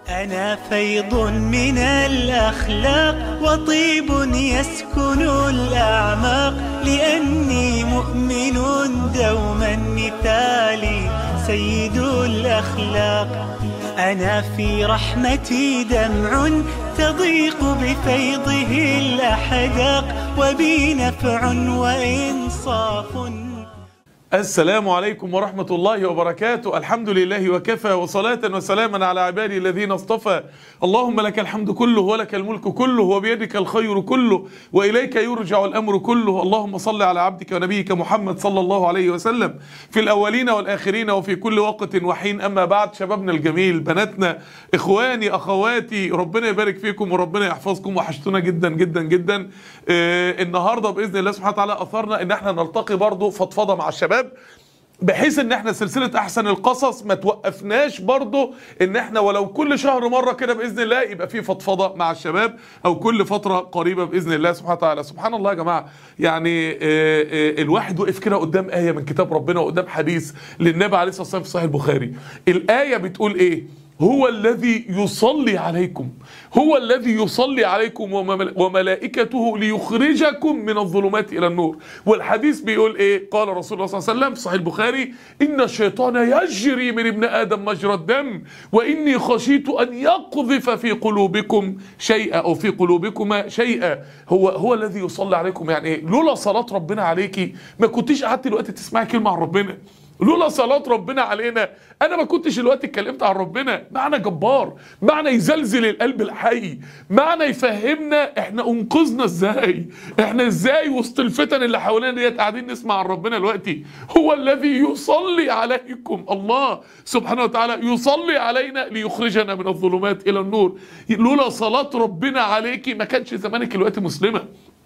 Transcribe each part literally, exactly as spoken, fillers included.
أنا فيض من الأخلاق وطيب يسكن الأعماق، لأني مؤمن دوما مثالي سيد الأخلاق. أنا في رحمتي دمع تضيق بفيضه الأحداق، وبي نفع وإنصاف. السلام عليكم ورحمة الله وبركاته. الحمد لله وكفى، وصلاة وسلاما على عبادي الذين اصطفى. اللهم لك الحمد كله ولك الملك كله وبيدك الخير كله وإليك يرجع الأمر كله. اللهم صل على عبدك ونبيك محمد صلى الله عليه وسلم في الأولين والآخرين وفي كل وقت وحين. أما بعد، شبابنا الجميل، بناتنا، إخواني، أخواتي، ربنا يبارك فيكم وربنا يحفظكم. وحشتونا جدا جدا جدا. آه النهاردة بإذن الله سبحانه وتعالى أثرنا إن احنا نلتقي برضو فضفضة مع الشباب، بحيث ان احنا سلسلة احسن القصص ما توقفناش برضو، ان احنا ولو كل شهر مرة كده باذن الله يبقى في فضفضة مع الشباب، او كل فترة قريبة باذن الله سبحانه وتعالى. سبحان الله يا جماعة، يعني الواحد وقف كده قدام آية من كتاب ربنا وقدام حديث للنبي عليه الصلاة والسلام في صحيح البخاري. الآية بتقول ايه؟ هو الذي يصلي عليكم، هو الذي يصلي عليكم وملائكته ليخرجكم من الظلمات إلى النور. والحديث بيقول إيه؟ قال رسول الله صلى الله عليه وسلم في صحيح البخاري: إن الشيطان يجري من ابن آدم مجرى الدم، وإني خشيت أن يقذف في قلوبكم شيئا أو في قلوبكما شيئا. هو هو الذي يصلي عليكم، يعني إيه؟ لولا صلاة ربنا عليكي ما كنتيش قعدت دلوقتي تسمعي كلمة عن ربنا. لولا صلاة ربنا علينا انا ما كنتش دلوقتي اتكلمت عن ربنا. معنى جبار، معنى يزلزل القلب الحي، معنى يفهمنا احنا انقذنا ازاي، احنا ازاي وسط الفتن اللي حوالينا ديت قاعدين نسمع عن ربنا دلوقتي. هو الذي يصلي عليكم، الله سبحانه وتعالى يصلي علينا ليخرجنا من الظلمات الى النور. لولا صلاة ربنا عليكي ما كانش زمانك دلوقتي مسلمة،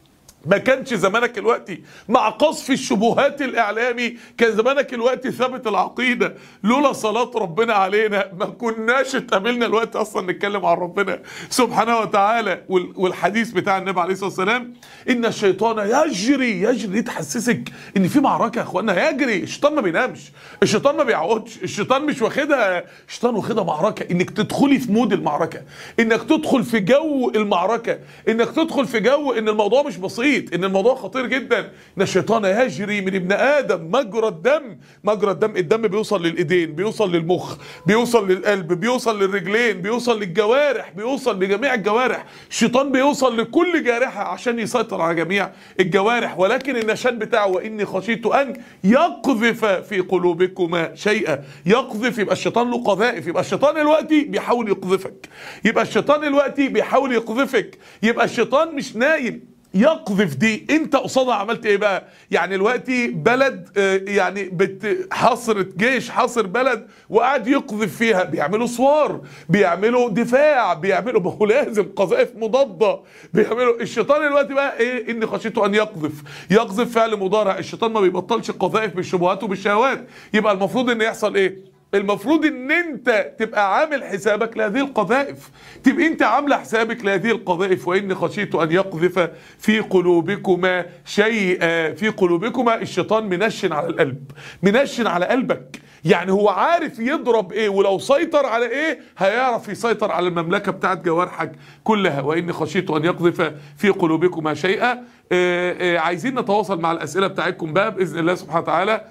ما كانش زمانك الوقتي مع قصف الشبهات الإعلامي، كان زمانك الوقتي ثابت العقيدة. لولا صلاة ربنا علينا ما كناش اتقابلنا الوقت أصلا نتكلم عن ربنا سبحانه وتعالى. والحديث بتاع النبي عليه الصلاة والسلام: إن الشيطان يجري يجري تحسسك إن في معركة يا إخوانا. يجري، الشيطان ما بينامش، الشيطان ما بيعودش، الشيطان مش واخدها، الشيطان واخدها معركة. إنك تدخلي في مود المعركة، إنك تدخل في جو المعركة، إنك تدخل في جو إن الموضوع مش بسيط، ان الموضوع خطير جدا. ان الشيطان يجري من ابن ادم مجرى الدم. مجرى الدم، الدم بيوصل للايدين، بيوصل للمخ، بيوصل للقلب، بيوصل للرجلين، بيوصل للجوارح، بيوصل لجميع الجوارح. الشيطان بيوصل لكل جارحة عشان يسيطر على جميع الجوارح. ولكن النشان بتاعه: واني خشيت ان يقذف في قلوبكما شيئا. يقذف، يبقى الشيطان له قذائف، يبقى الشيطان دلوقتي بيحاول يقذفك، يبقى الشيطان دلوقتي بيحاول يقذفك، يبقى الشيطان مش نايم. يقذف دي انت قصادها عملت ايه بقى؟ يعني دلوقتي بلد اه يعني بت حاصرت جيش، حاصر بلد وقاعد يقذف فيها، بيعملوا صوار، بيعملوا دفاع، بيعملوا ما هو لازم قذائف مضاده، بيعملوا. الشيطان دلوقتي بقى ايه؟ اني خشيت ان يقذف. يقذف فعل مضارع، الشيطان ما بيبطلش قذائف بالشبهات وبالشهوات. يبقى المفروض ان يحصل ايه؟ المفروض ان انت تبقى عامل حسابك لهذه القذائف، تبقى انت عامله حسابك لهذه القذائف. واني خشيت ان يقذف في قلوبكما شيئا. في قلوبكما، الشيطان منشن على القلب، منشن على قلبك، يعني هو عارف يضرب ايه، ولو سيطر على ايه هيعرف يسيطر على المملكه بتاعت جوارحك كلها. واني خشيت ان يقذف في قلوبكما شيئا. آآ آآ عايزين نتواصل مع الاسئله بتاعتكم بقى باذن الله سبحانه وتعالى.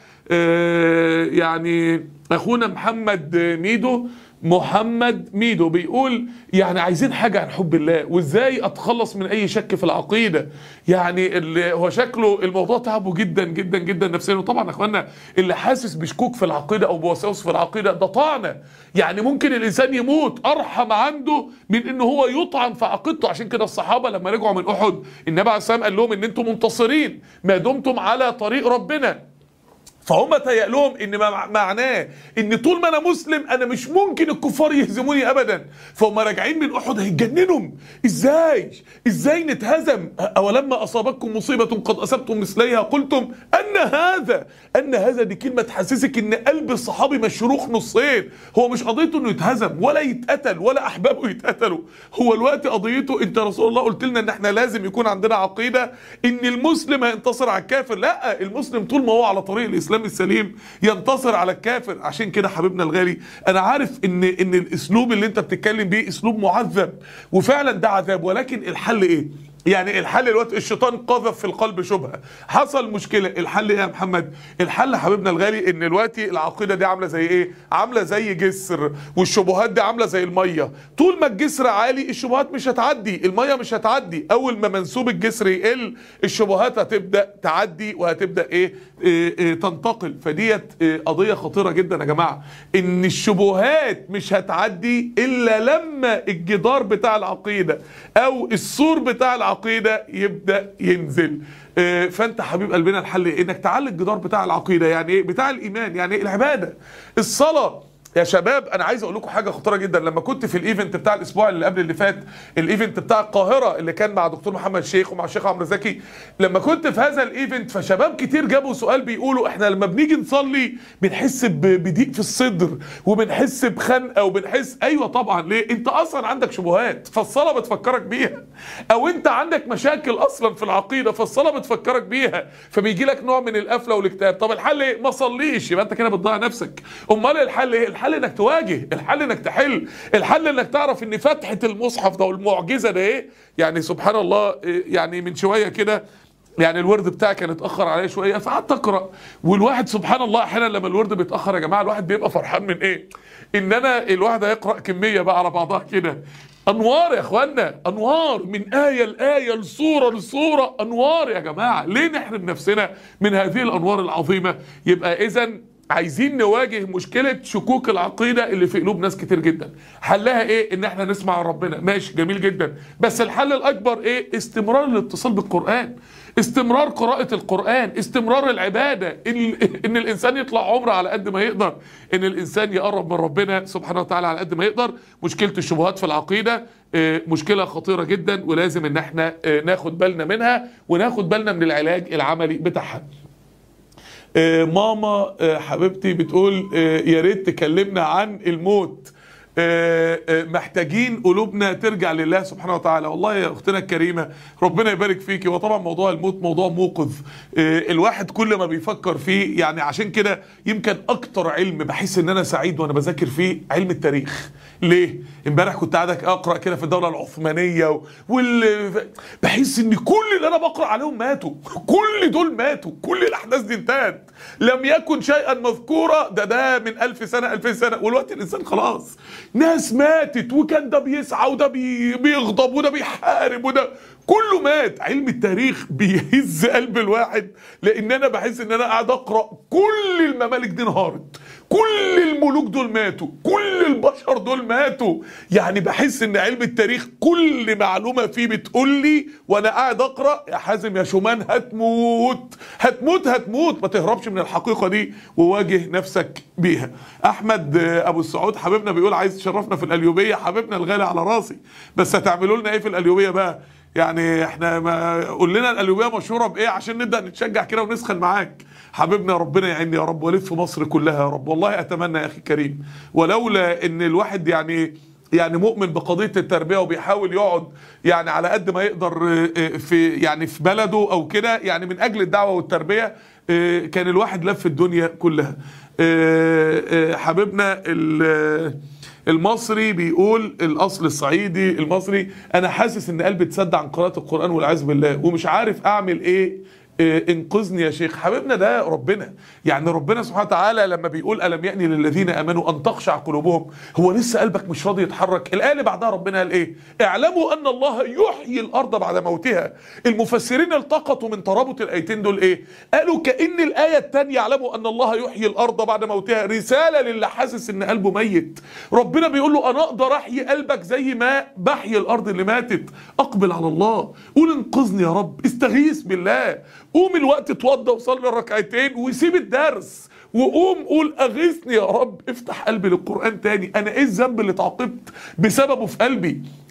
يعني اخونا محمد ميدو محمد ميدو بيقول: يعني عايزين حاجة عن حب الله، وازاي اتخلص من اي شك في العقيدة. يعني اللي هو شكله الموضوع تعبه جدا جدا جدا نفسيا. وطبعا يا اخوانا اللي حاسس بشكوك في العقيدة او بوساوس في العقيدة ده طعنة، يعني ممكن الانسان يموت ارحم عنده من ان هو يطعن في عقيدته. عشان كده الصحابة لما رجعوا من احد النبي عليه السلام قال لهم ان انتم منتصرين ما دمتم على طريق ربنا. فهم تهيأ لهم ان معناه ان طول ما انا مسلم انا مش ممكن الكفار يهزموني ابدا. فهم راجعين من احد هيتجننوا، ازاي ازاي نتهزم؟ اولما اصابتكم مصيبه قد اصبتم مثليها قلتم ان هذا ان هذا دي كلمه تحسسك ان قلب الصحابي مشروخ نصين. هو مش قضيته انه يتهزم ولا يتقتل ولا احبابه يتقتلوا، هو الوقت قضيته انت رسول الله قلت لنا ان احنا لازم يكون عندنا عقيده ان المسلم هينتصر على الكافر. لا، المسلم طول ما هو على طريق الاسلام الاسلام السليم ينتصر على الكافر. عشان كده حبيبنا الغالي انا عارف ان ان الاسلوب اللي انت بتتكلم بيه اسلوب معذب، وفعلا ده عذاب، ولكن الحل ايه؟ يعني الحل دلوقتي الشيطان قذف في القلب شبهه، حصل مشكله، الحل ايه يا محمد؟ الحل حبيبنا الغالي ان دلوقتي العقيده دي عامله زي ايه؟ عامله زي جسر، والشبهات دي عامله زي الميه، طول ما الجسر عالي الشبهات مش هتعدي، الميه مش هتعدي، اول ما منسوب الجسر يقل الشبهات هتبدا تعدي وهتبدا ايه, إيه, إيه تنتقل. فديت إيه قضيه خطيره جدا يا جماعه، ان الشبهات مش هتعدي الا لما الجدار بتاع العقيده او السور بتاع العقيده العقيدة يبدأ ينزل. اه فانت حبيب قلبنا الحل إيه؟ انك تعلي الجدار بتاع العقيدة، يعني ايه؟ بتاع الايمان، يعني ايه؟ العبادة، الصلاة. يا شباب انا عايز اقول لكم حاجه خطيره جدا. لما كنت في الايفنت بتاع الاسبوع اللي قبل اللي فات، الايفنت بتاع القاهره اللي كان مع دكتور محمد شيخ ومع الشيخ عمرو زكي، لما كنت في هذا الايفنت فشباب كتير جابوا سؤال بيقولوا احنا لما بنيجي نصلي بنحس بضيق في الصدر وبنحس بخنقه وبنحس. ايوه طبعا، ليه؟ انت اصلا عندك شبهات فالصلاه بتفكرك بيها، او انت عندك مشاكل اصلا في العقيده فالصلاه بتفكرك بيها، فبيجي لك نوع من القفله والاكتئاب. طب الحل ايه؟ ما صليش، يبقى انت كده بتضيع نفسك. امال الحل ايه؟ الحل انك تواجه، الحل انك تحل، الحل انك تعرف ان فتحة المصحف ده والمعجزة ده ايه. يعني سبحان الله، يعني من شوية كده يعني الورد بتاعي كان اتأخر عليه شوية فقعدت اقرأ، والواحد سبحان الله احيانا لما الورد بيتأخر يا جماعة الواحد بيبقى فرحان من ايه؟ ان انا الواحد هيقرأ كمية بقى على بعضها كده، انوار يا اخوانا، انوار من آية لآية لصورة لصورة، انوار يا جماعة. ليه نحرم نفسنا من هذه الانوار العظيمة؟ يبقى اذا عايزين نواجه مشكلة شكوك العقيدة اللي في قلوب ناس كتير جدا. حلها ايه؟ ان احنا نسمع ربنا، ماشي جميل جدا، بس الحل الاكبر ايه؟ استمرار الاتصال بالقرآن، استمرار قراءة القرآن، استمرار العبادة، ان, إن الانسان يطلع عمره على قد ما يقدر، ان الانسان يقرب من ربنا سبحانه وتعالى على قد ما يقدر. مشكلة الشبهات في العقيدة مشكلة خطيرة جدا، ولازم ان احنا ناخد بالنا منها وناخد بالنا من العلاج العملي بتاعها. آه ماما آه حبيبتي بتقول آه يا ريت تكلمنا عن الموت، آه آه محتاجين قلوبنا ترجع لله سبحانه وتعالى. والله يا اختنا الكريمه ربنا يبارك فيكي. وطبعا موضوع الموت موضوع موقظ، آه الواحد كل ما بيفكر فيه، يعني عشان كده يمكن اكتر علم بحس ان انا سعيد وانا بذاكر فيه علم التاريخ. ليه؟ امبارح كنت قاعد اقرا كده في الدوله العثمانيه وال بحس ان كل اللي انا بقرا عليهم ماتوا، كل دول ماتوا، كل الاحداث دي انتهت، لم يكن شيئا مذكورا. ده ده من ألف سنه ألفين سنه، والوقت الانسان خلاص ناس ماتت، وكان ده بيسعى وده بي... بيغضب وده بيحارب وده كله مات. علم التاريخ بيهز قلب الواحد، لان انا بحس ان انا قاعد اقرا كل الممالك دي انهارت، كل الملوك دول ماتوا، كل البشر دول ماتوا. يعني بحس ان علم التاريخ كل معلومه فيه بتقول لي وانا قاعد اقرا يا حازم يا شومان هتموت هتموت هتموت. ما تهربش من الحقيقه دي وواجه نفسك بيها. احمد ابو السعود حبيبنا بيقول عايز تشرفنا في القليوبيه. حبيبنا الغالي على راسي، بس هتعملوا لنا ايه في القليوبيه بقى؟ يعني احنا ما قول لنا القليوبيه مشهوره بايه عشان نبدا نتشجع كده ونسخن معاك. حبيبنا ربنا يعيني يا رب والف مصر كلها يا رب. والله اتمنى يا اخي الكريم، ولولا ان الواحد يعني يعني مؤمن بقضيه التربيه وبيحاول يقعد يعني على قد ما يقدر في يعني في بلده او كده يعني من اجل الدعوه والتربيه، كان الواحد لف الدنيا كلها. حبيبنا المصري بيقول الاصل الصعيدي المصري، انا حاسس ان قلبي اتسد عن قراءه القران والعياذ بالله ومش عارف اعمل ايه، انقذني يا شيخ. حبيبنا ده ربنا، يعني ربنا سبحانه وتعالى لما بيقول ألم يأني للذين آمنوا أن تخشع قلوبهم، هو لسه قلبك مش راضي يتحرك؟ الآية اللي بعدها ربنا قال إيه؟ اعلموا أن الله يحيي الأرض بعد موتها. المفسرين التقطوا من ترابط الآيتين دول إيه؟ قالوا كأن الآية الثانية اعلموا أن الله يحيي الأرض بعد موتها رسالة للي حاسس إن قلبه ميت. ربنا بيقول له أنا أقدر أحيي قلبك زي ما بحيي الأرض اللي ماتت. أقبل على الله، قول انقذني يا رب، استغيث بالله، قوم الوقت اتوضى وصلي الركعتين وسيب الدرس وقوم قول اغيثني يا رب، افتح قلبي للقرآن تاني. انا ايه الذنب اللي اتعاقبت بسببه في قلبي؟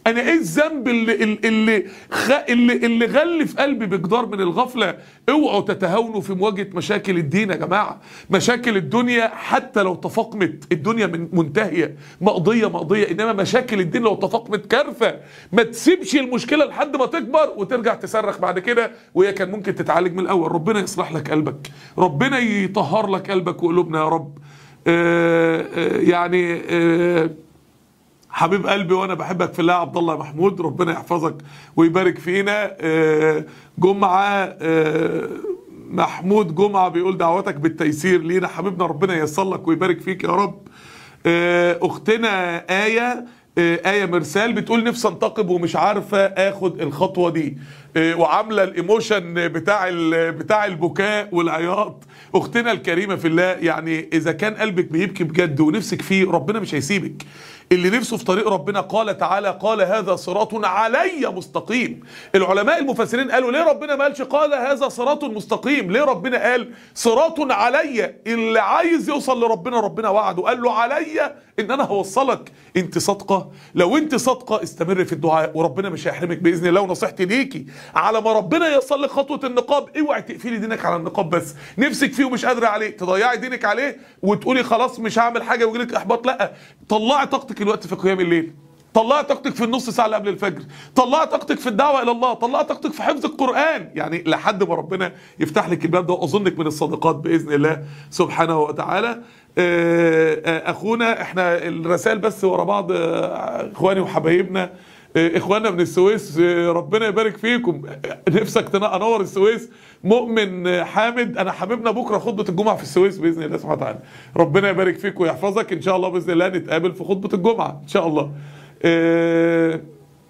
انا ايه الذنب اللي اللي خ... اللي اللي غلف قلبي بجدار من الغفله؟ اوعوا تتهاونوا في مواجهه مشاكل الدين يا جماعه. مشاكل الدنيا حتى لو تفاقمت، الدنيا من منتهيه، مقضيه مقضيه، انما مشاكل الدين لو تفاقمت كارثه. ما تسيبش المشكله لحد ما تكبر وترجع تصرخ بعد كده، وهي كان ممكن تتعالج من الاول. ربنا يصلح لك قلبك، ربنا يطهر لك قلبك وقلوبنا يا رب. آآ آآ يعني آآ حبيب قلبي وانا بحبك في الله عبد الله محمود، ربنا يحفظك ويبارك فينا. جمعه محمود جمعه بيقول دعواتك بالتيسير لينا حبيبنا، ربنا ييسر لك ويبارك فيك يا رب. اختنا ايه آية مرسال بتقول نفسي انتقب ومش عارفة اخد الخطوة دي، وعاملة الايموشن بتاع بتاع البكاء والعياط. اختنا الكريمة في الله، يعني اذا كان قلبك بيبكي بجد ونفسك فيه ربنا مش هيسيبك. اللي نفسه في طريق ربنا قال تعالى قال هذا صراط علي مستقيم. العلماء المفسرين قالوا ليه ربنا ما قالش قال هذا صراط مستقيم؟ ليه ربنا قال صراط علي؟ اللي عايز يوصل لربنا ربنا وعده قال له علي ان انا هوصلك. انت صادقه؟ لو انت صادقه استمر في الدعاء وربنا مش هيحرمك باذن الله. ونصيحتي ليكي على ما ربنا يوصل لك خطوه النقاب، اوعي تقفلي دينك على النقاب بس، نفسك فيه ومش قادره عليه تضيعي دينك عليه وتقولي خلاص مش هعمل حاجه ويجيلك احباط. لا، طلعي طاقتك الوقت في قيام الليل، طلعي طاقتك في النص ساعه اللي قبل الفجر، طلعي طاقتك في الدعوه الى الله، طلعي طاقتك في حفظ القران، يعني لحد ما ربنا يفتح لك الباب ده. واظنك من الصادقات باذن الله سبحانه وتعالى. اخونا احنا الرسائل بس ورا بعض، اخواني وحبايبنا اخواننا من السويس ربنا يبارك فيكم. نفسك انور السويس. مؤمن حامد انا حبيبنا بكره خطبه الجمعه في السويس باذن الله سبحانه وتعالى. ربنا يبارك فيك ويحفظك ان شاء الله باذن الله، نتقابل في خطبه الجمعه ان شاء الله. اه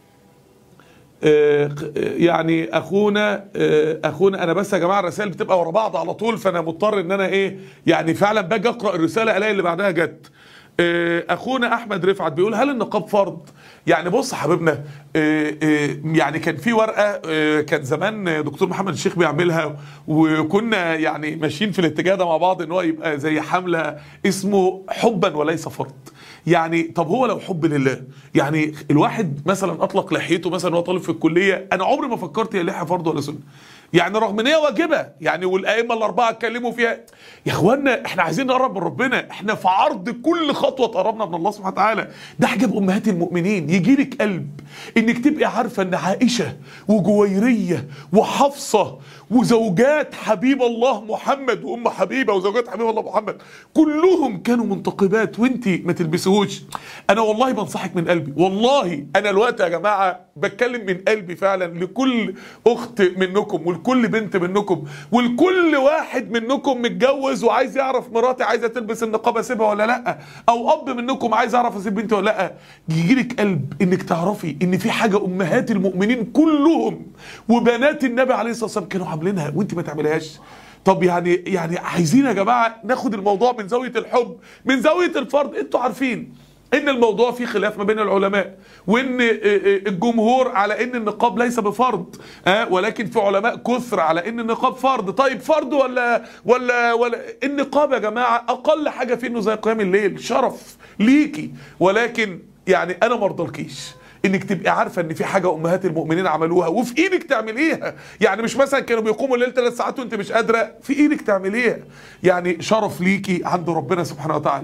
اه يعني اخونا اه اخونا انا بس يا جماعه الرسائل بتبقى ورا بعض على طول، فانا مضطر ان انا ايه يعني فعلا باجي اقرا الرساله الاقي اللي بعدها جت. اخونا احمد رفعت بيقول هل النقاب فرض؟ يعني بص حبيبنا، يعني كان في ورقه كان زمان دكتور محمد الشيخ بيعملها، وكنا يعني ماشيين في الاتجاه ده مع بعض ان هو يبقى زي حمله اسمه حبا وليس فرض. يعني طب هو لو حب لله، يعني الواحد مثلا اطلق لحيته مثلا وهو طالب في الكليه، انا عمري ما فكرت هي لحيه فرض ولا سنه، يعني رغم ان هي واجبه يعني، والائمه الاربعه اتكلموا فيها. يا اخوانا احنا عايزين نقرب من ربنا، احنا في عرض كل خطوه تقربنا من الله سبحانه وتعالى. ده حجاب امهات المؤمنين. يجي لك قلب انك تبقي عارفه ان عائشه وجويريه وحفصه وزوجات حبيب الله محمد وام حبيبه وزوجات حبيب الله محمد كلهم كانوا منتقبات وانت ما تلبسوش. انا والله بنصحك من قلبي، والله انا الوقت يا جماعه بتكلم من قلبي فعلا لكل اخت منكم ولكل بنت منكم ولكل واحد منكم متجوز وعايز يعرف مراتي عايزه تلبس النقاب اسيبها ولا لا، او اب منكم عايز يعرف اسيب بنتي ولا لا. يجيلك قلب انك تعرفي ان في حاجه امهات المؤمنين كلهم وبنات النبي عليه الصلاه والسلام كانوا عاملينها وانت ما تعمليهاش. طب يعني يعني عايزين يا جماعه ناخد الموضوع من زاويه الحب، من زاويه الفرض. انتوا عارفين ان الموضوع فيه خلاف ما بين العلماء، وان الجمهور على ان النقاب ليس بفرض، اه ولكن في علماء كثر على ان النقاب فرض. طيب فرض ولا ولا ولا النقاب يا جماعه اقل حاجه فيه انه زي قيام الليل، شرف ليكي، ولكن يعني انا ما ارضلكيش انك تبقي عارفه ان في حاجه امهات المؤمنين عملوها وفي ايدك تعمليها. يعني مش مثلا كانوا بيقوموا الليل ثلاث ساعات وانت مش قادره، في ايدك تعمليها. يعني شرف ليكي عند ربنا سبحانه وتعالى.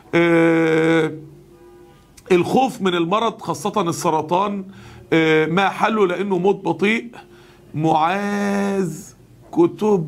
اه الخوف من المرض خاصة السرطان ما حله لأنه موت بطيء. معاذ كتب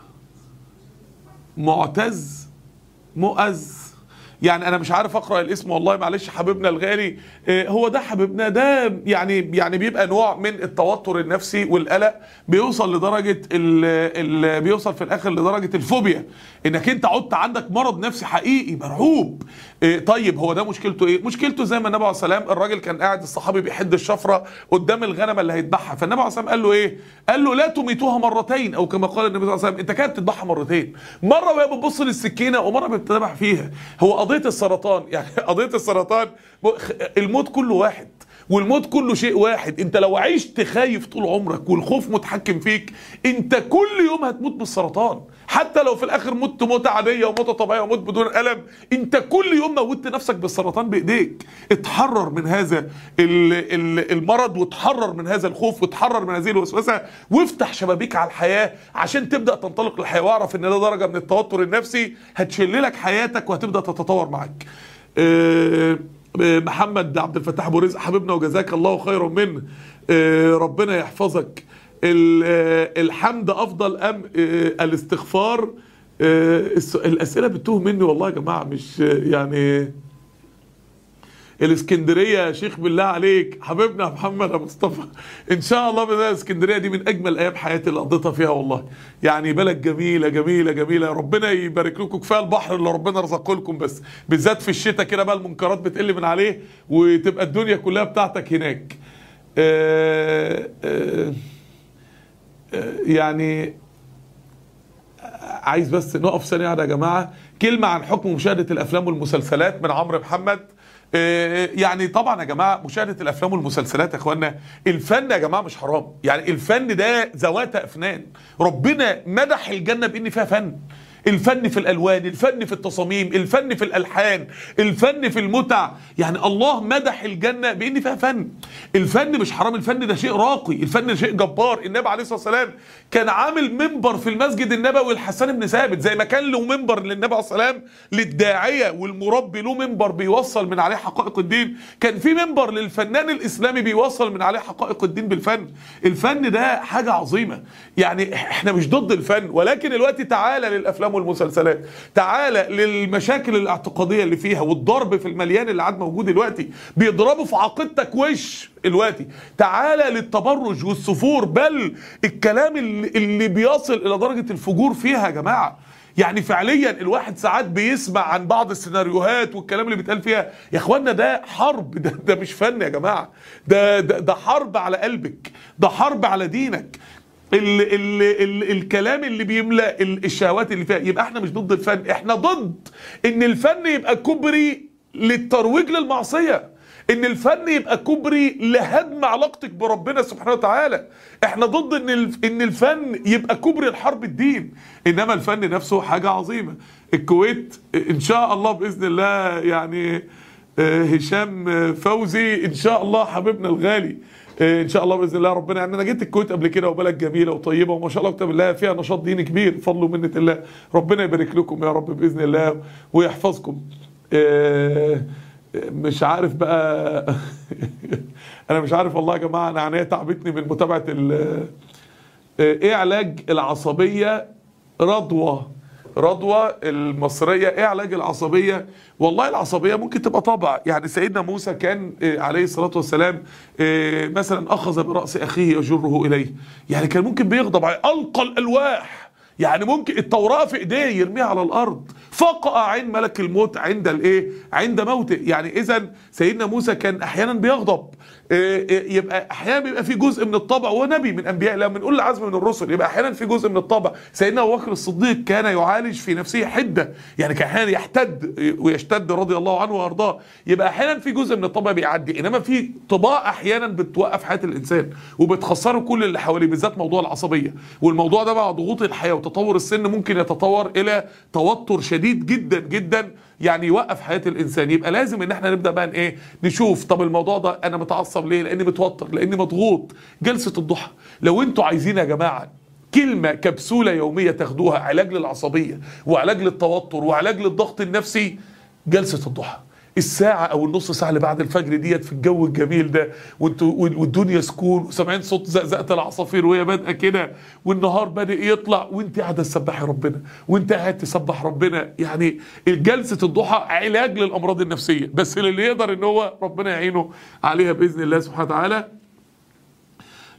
معتز مؤز، يعني انا مش عارف اقرا الاسم والله معلش حبيبنا الغالي. هو ده حبيبنا ده يعني يعني بيبقى نوع من التوتر النفسي والقلق، بيوصل لدرجه ال بيوصل في الاخر لدرجه الفوبيا، انك انت عدت عندك مرض نفسي حقيقي مرعوب. طيب هو ده مشكلته ايه؟ مشكلته زي ما النبي عليه الصلاه والسلام، الراجل كان قاعد الصحابي بيحد الشفره قدام الغنمه اللي هيذبحها، فالنبي عليه الصلاه والسلام قال له ايه؟ قال له لا تميتوها مرتين، او كما قال النبي صلى الله عليه وسلم انت كده بتذبحها مرتين، مره وهي بتبص للسكينه ومره بتذبح فيها. هو قضيه السرطان يعني قضيه السرطان الموت كله واحد، والموت كله شيء واحد. انت لو عشت خايف طول عمرك والخوف متحكم فيك، انت كل يوم هتموت بالسرطان. حتى لو في الاخر مت موتة عادية وموتة طبيعية وموت بدون ألم، انت كل يوم موتت نفسك بالسرطان بايديك. اتحرر من هذا المرض، وتحرر من هذا الخوف، وتحرر من هذه الوسوسة، وافتح شبابيك على الحياة عشان تبدأ تنطلق للحياة. واعرف ان ده درجة من التوتر النفسي هتشل لك حياتك وهتبدأ تتطور معك. اه محمد عبد الفتاح ابو رزق حبيبنا وجزاك الله خيرا منه، اه ربنا يحفظك. الحمد افضل ام الاستغفار؟ الاسئله بتوه مني والله يا جماعه، مش يعني. الاسكندريه يا شيخ بالله عليك حبيبنا محمد ابو مصطفى، ان شاء الله باذن الله الاسكندريه دي من اجمل ايام حياتي اللي قضيتها فيها والله. يعني بلد جميله جميله جميله، ربنا يبارك لكم. كفايه البحر اللي ربنا رزقه لكم، بس بالذات في الشتاء كده بقى المنكرات بتقل من عليه وتبقى الدنيا كلها بتاعتك هناك. آآ آآ يعني عايز بس نقف ثانيه يا جماعه. كلمه عن حكم مشاهده الافلام والمسلسلات من عمرو محمد. يعني طبعا يا جماعه مشاهده الافلام والمسلسلات يا اخوانا، الفن يا جماعه مش حرام. يعني الفن ده ذوات افنان، ربنا مدح الجنه بان فيها فن. الفن في الالوان، الفن في التصاميم، الفن في الالحان، الفن في المتع. يعني الله مدح الجنه بان فيها فن. الفن مش حرام، الفن ده شيء راقي، الفن ده شيء جبار. النبي عليه الصلاه والسلام كان عامل منبر في المسجد النبوي لحسان بن ثابت، زي ما كان له منبر للنبي عليه الصلاه والسلام للداعيه والمربي له منبر بيوصل من عليه حقائق الدين، كان في منبر للفنان الاسلامي بيوصل من عليه حقائق الدين بالفن. الفن ده حاجه عظيمه. يعني احنا مش ضد الفن، ولكن الوقت تعالى للافلام والمسلسلات، تعالى للمشاكل الاعتقاديه اللي فيها والضرب في المليان اللي عاد موجود دلوقتي، بيضربوا في عقيدتك وش دلوقتي. تعالى للتبرج والسفور، بل الكلام اللي, اللي بيصل الى درجه الفجور فيها يا جماعه. يعني فعليا الواحد ساعات بيسمع عن بعض السيناريوهات والكلام اللي بيتقال فيها، يا اخوانا ده حرب، ده, ده مش فن يا جماعه، ده, ده ده حرب على قلبك، ده حرب على دينك. ال ال ال الكلام اللي بيملأ الشهوات اللي فيها. يبقى احنا مش ضد الفن، احنا ضد ان الفن يبقى كبري للترويج للمعصية، ان الفن يبقى كبري لهدم علاقتك بربنا سبحانه وتعالى. احنا ضد ان ان الفن يبقى كبري لحرب الدين، انما الفن نفسه حاجة عظيمة. الكويت ان شاء الله باذن الله، يعني هشام فوزي ان شاء الله حبيبنا الغالي ان شاء الله باذن الله ربنا. يعني انا جيت الكويت قبل كده، وبلد جميله وطيبه وما شاء الله كتاب الله فيها نشاط ديني كبير بفضل ومنه الله. ربنا يبارك لكم يا رب باذن الله ويحفظكم. مش عارف بقى انا مش عارف والله يا جماعه، انا عينيا تعبتني من متابعه ايه علاج العصبيه. رضوى رضوى المصريه، ايه علاج العصبيه؟ والله العصبيه ممكن تبقى طبع. يعني سيدنا موسى كان عليه الصلاه والسلام مثلا اخذ براس اخيه يجره اليه، يعني كان ممكن بيغضب عليه، القى الالواح، يعني ممكن التوراة في ايديه يرميها على الارض، فقع عين ملك الموت عند الايه؟ عند موته. يعني اذا سيدنا موسى كان احيانا بيغضب، يبقى احيانا بيبقى في جزء من الطبع، وهو نبي من انبياء الله، بنقول العزم من الرسل، يبقى احيانا في جزء من الطبع. سيدنا ابو بكر الصديق كان يعالج في نفسه حده، يعني كان احيانا يحتد ويشتد رضي الله عنه وارضاه، يبقى احيانا في جزء من الطبع بيعدي. انما في طباع احيانا بتوقف حياه الانسان وبتخسره كل اللي حواليه، بالذات موضوع العصبيه. والموضوع ده مع ضغوط الحياه وتطور السن ممكن يتطور الى توتر شديد جدا جدا، يعني يوقف حياه الانسان. يبقى لازم ان احنا نبدا بقى ايه، نشوف طب الموضوع ده انا متعصب ليه؟ لاني متوتر، لاني مضغوط. جلسه الضحى، لو انتوا عايزين يا جماعه كلمه كبسوله يوميه تاخدوها علاج للعصبيه وعلاج للتوتر وعلاج للضغط النفسي، جلسه الضحى. الساعة أو النص ساعة اللي بعد الفجر ديت في الجو الجميل ده، وانتوا والدنيا سكون وسامعين صوت زقزقة العصافير وهي بادئة كده، والنهار بادئ يطلع، وانت قاعدة تسبحي ربنا، وانت قاعد تسبح ربنا. يعني جلسة الضحى علاج للأمراض النفسية، بس اللي يقدر ان هو ربنا يعينه عليها بإذن الله سبحانه وتعالى.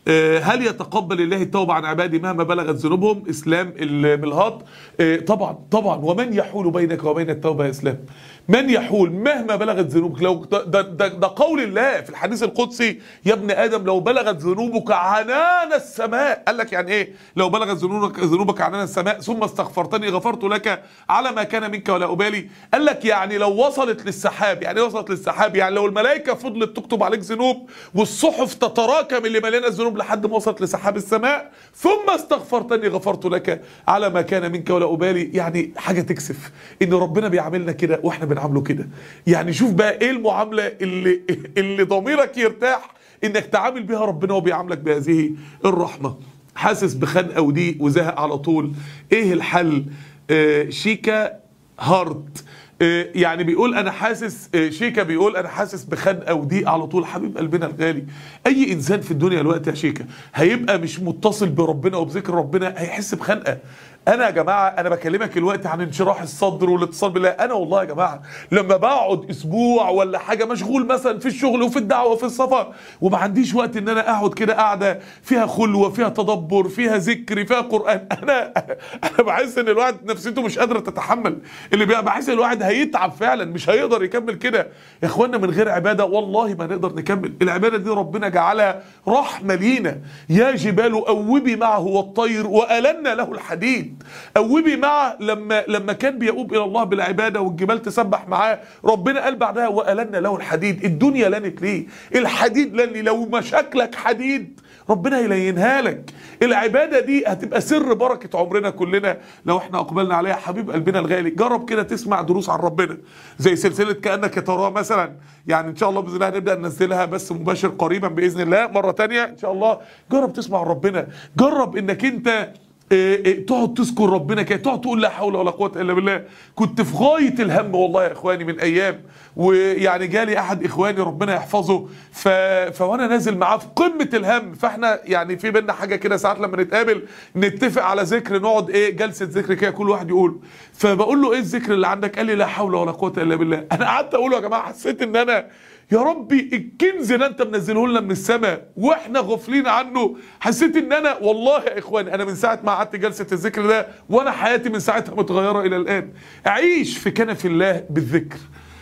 هل يتقبل الله التوبة عن عباده مهما بلغت ذنوبهم؟ اسلام الملهاط طبعا طبعا. ومن يحول بينك وبين التوبة يا اسلام؟ من يحول مهما بلغت ذنوبك؟ لو ده, ده, ده, ده قول الله في الحديث القدسي: يا ابن ادم لو بلغت ذنوبك عنان السماء. قال لك يعني ايه لو بلغت ذنوبك ذنوبك عنان السماء ثم استغفرتني غفرت لك على ما كان منك ولا ابالي؟ قال لك يعني لو وصلت للسحاب. يعني ايه وصلت للسحاب؟ يعني لو الملائكه فضلت تكتب عليك ذنوب والصحف تتراكم اللي مليانه الذنوب لحد ما وصلت لسحاب السماء ثم استغفرتني غفرت لك على ما كان منك ولا ابالي. يعني حاجه تكسف ان ربنا بيعاملنا كده واحنا بنعامله كده. يعني شوف بقى ايه المعامله اللي اللي ضميرك يرتاح انك تعامل بها ربنا وبيعاملك بهذه الرحمه. حاسس بخنقه وضيق وزهق على طول، ايه الحل؟ آه شيكا هارت آه يعني بيقول انا حاسس آه شيكا بيقول انا حاسس بخنقه وضيق على طول. حبيب قلبنا الغالي، اي انسان في الدنيا الوقت يا شيكا هيبقى مش متصل بربنا وبذكر ربنا هيحس بخنقه. انا يا جماعه انا بكلمك الوقت عن انشراح الصدر والاتصال بالله. انا والله يا جماعه لما بقعد اسبوع ولا حاجه مشغول مثلا في الشغل وفي الدعوه وفي السفر وما عنديش وقت ان انا اقعد كده قاعده فيها خلوه فيها تدبر فيها ذكر فيها قران، انا انا بحس ان الواحد نفسيته مش قادره تتحمل. اللي بحس ان الواحد هيتعب فعلا مش هيقدر يكمل كده. يا اخوانا من غير عباده والله ما نقدر نكمل. العباده دي ربنا جعلها رحمه لينا. يا جبال اوبي معه والطير والنا له الحديد. أوبي معه لما لما كان بيؤوب إلى الله بالعبادة والجبال تسبح معاه، ربنا قال بعدها وألنا له الحديد. الدنيا لنت ليه؟ الحديد لن لو مشاكلك حديد ربنا يلينها لك. العبادة دي هتبقى سر بركة عمرنا كلنا لو احنا اقبلنا عليها. حبيب قلبنا الغالي جرب كده تسمع دروس عن ربنا زي سلسلة كأنك تراه مثلا. يعني ان شاء الله باذن الله هنبدأ ننزلها بس مباشر قريبا باذن الله مرة تانية ان شاء الله. جرب تسمع عن ربنا، جرب انك انت إيه إيه تقعد تذكر ربنا كده، تقعد تقول لا حول ولا قوه الا بالله. كنت في غايه الهم والله يا اخواني من ايام، ويعني جالي احد اخواني ربنا يحفظه ف... فوانا نازل معاه في قمه الهم. فاحنا يعني في بينا حاجه كده ساعات لما نتقابل نتفق على ذكر نقعد ايه جلسه ذكر كده كل واحد يقول. فبقول له ايه الذكر اللي عندك؟ قال لي لا حول ولا قوه الا بالله. انا قعدت اقوله يا جماعه حسيت ان انا يا ربي الكنز ده انت منزله لنا من السماء واحنا غافلين عنه. حسيت ان انا والله يا اخواني انا من ساعه ما قعدت جلسه الذكر ده وانا حياتي من ساعتها متغيره الى الان. اعيش في كنف الله بالذكر.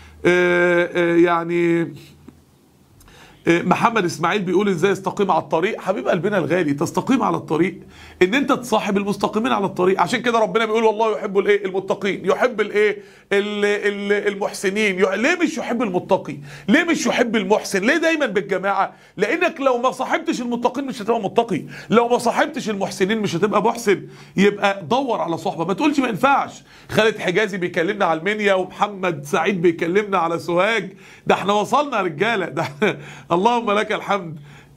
آآ آآ يعني محمد اسماعيل بيقول ازاي استقيم على الطريق. حبيب قلبنا الغالي تستقيم على الطريق ان انت تصاحب المستقيمين على الطريق. عشان كده ربنا بيقول والله يحب الايه المتقين، يحب الايه المحسنين. ليه مش يحب المتقي؟ ليه مش يحب المحسن؟ ليه دايما بالجماعه؟ لانك لو ما صاحبتش المتقين مش هتبقى متقي، لو ما صاحبتش المحسنين مش هتبقى محسن. يبقى دور على صحبه، ما تقولش ما ينفعش. خالد حجازي بيكلمنا على المنيا ومحمد سعيد بيكلمنا على سوهاج. ده احنا وصلنا يا رجاله ده اللهم لك الحمد.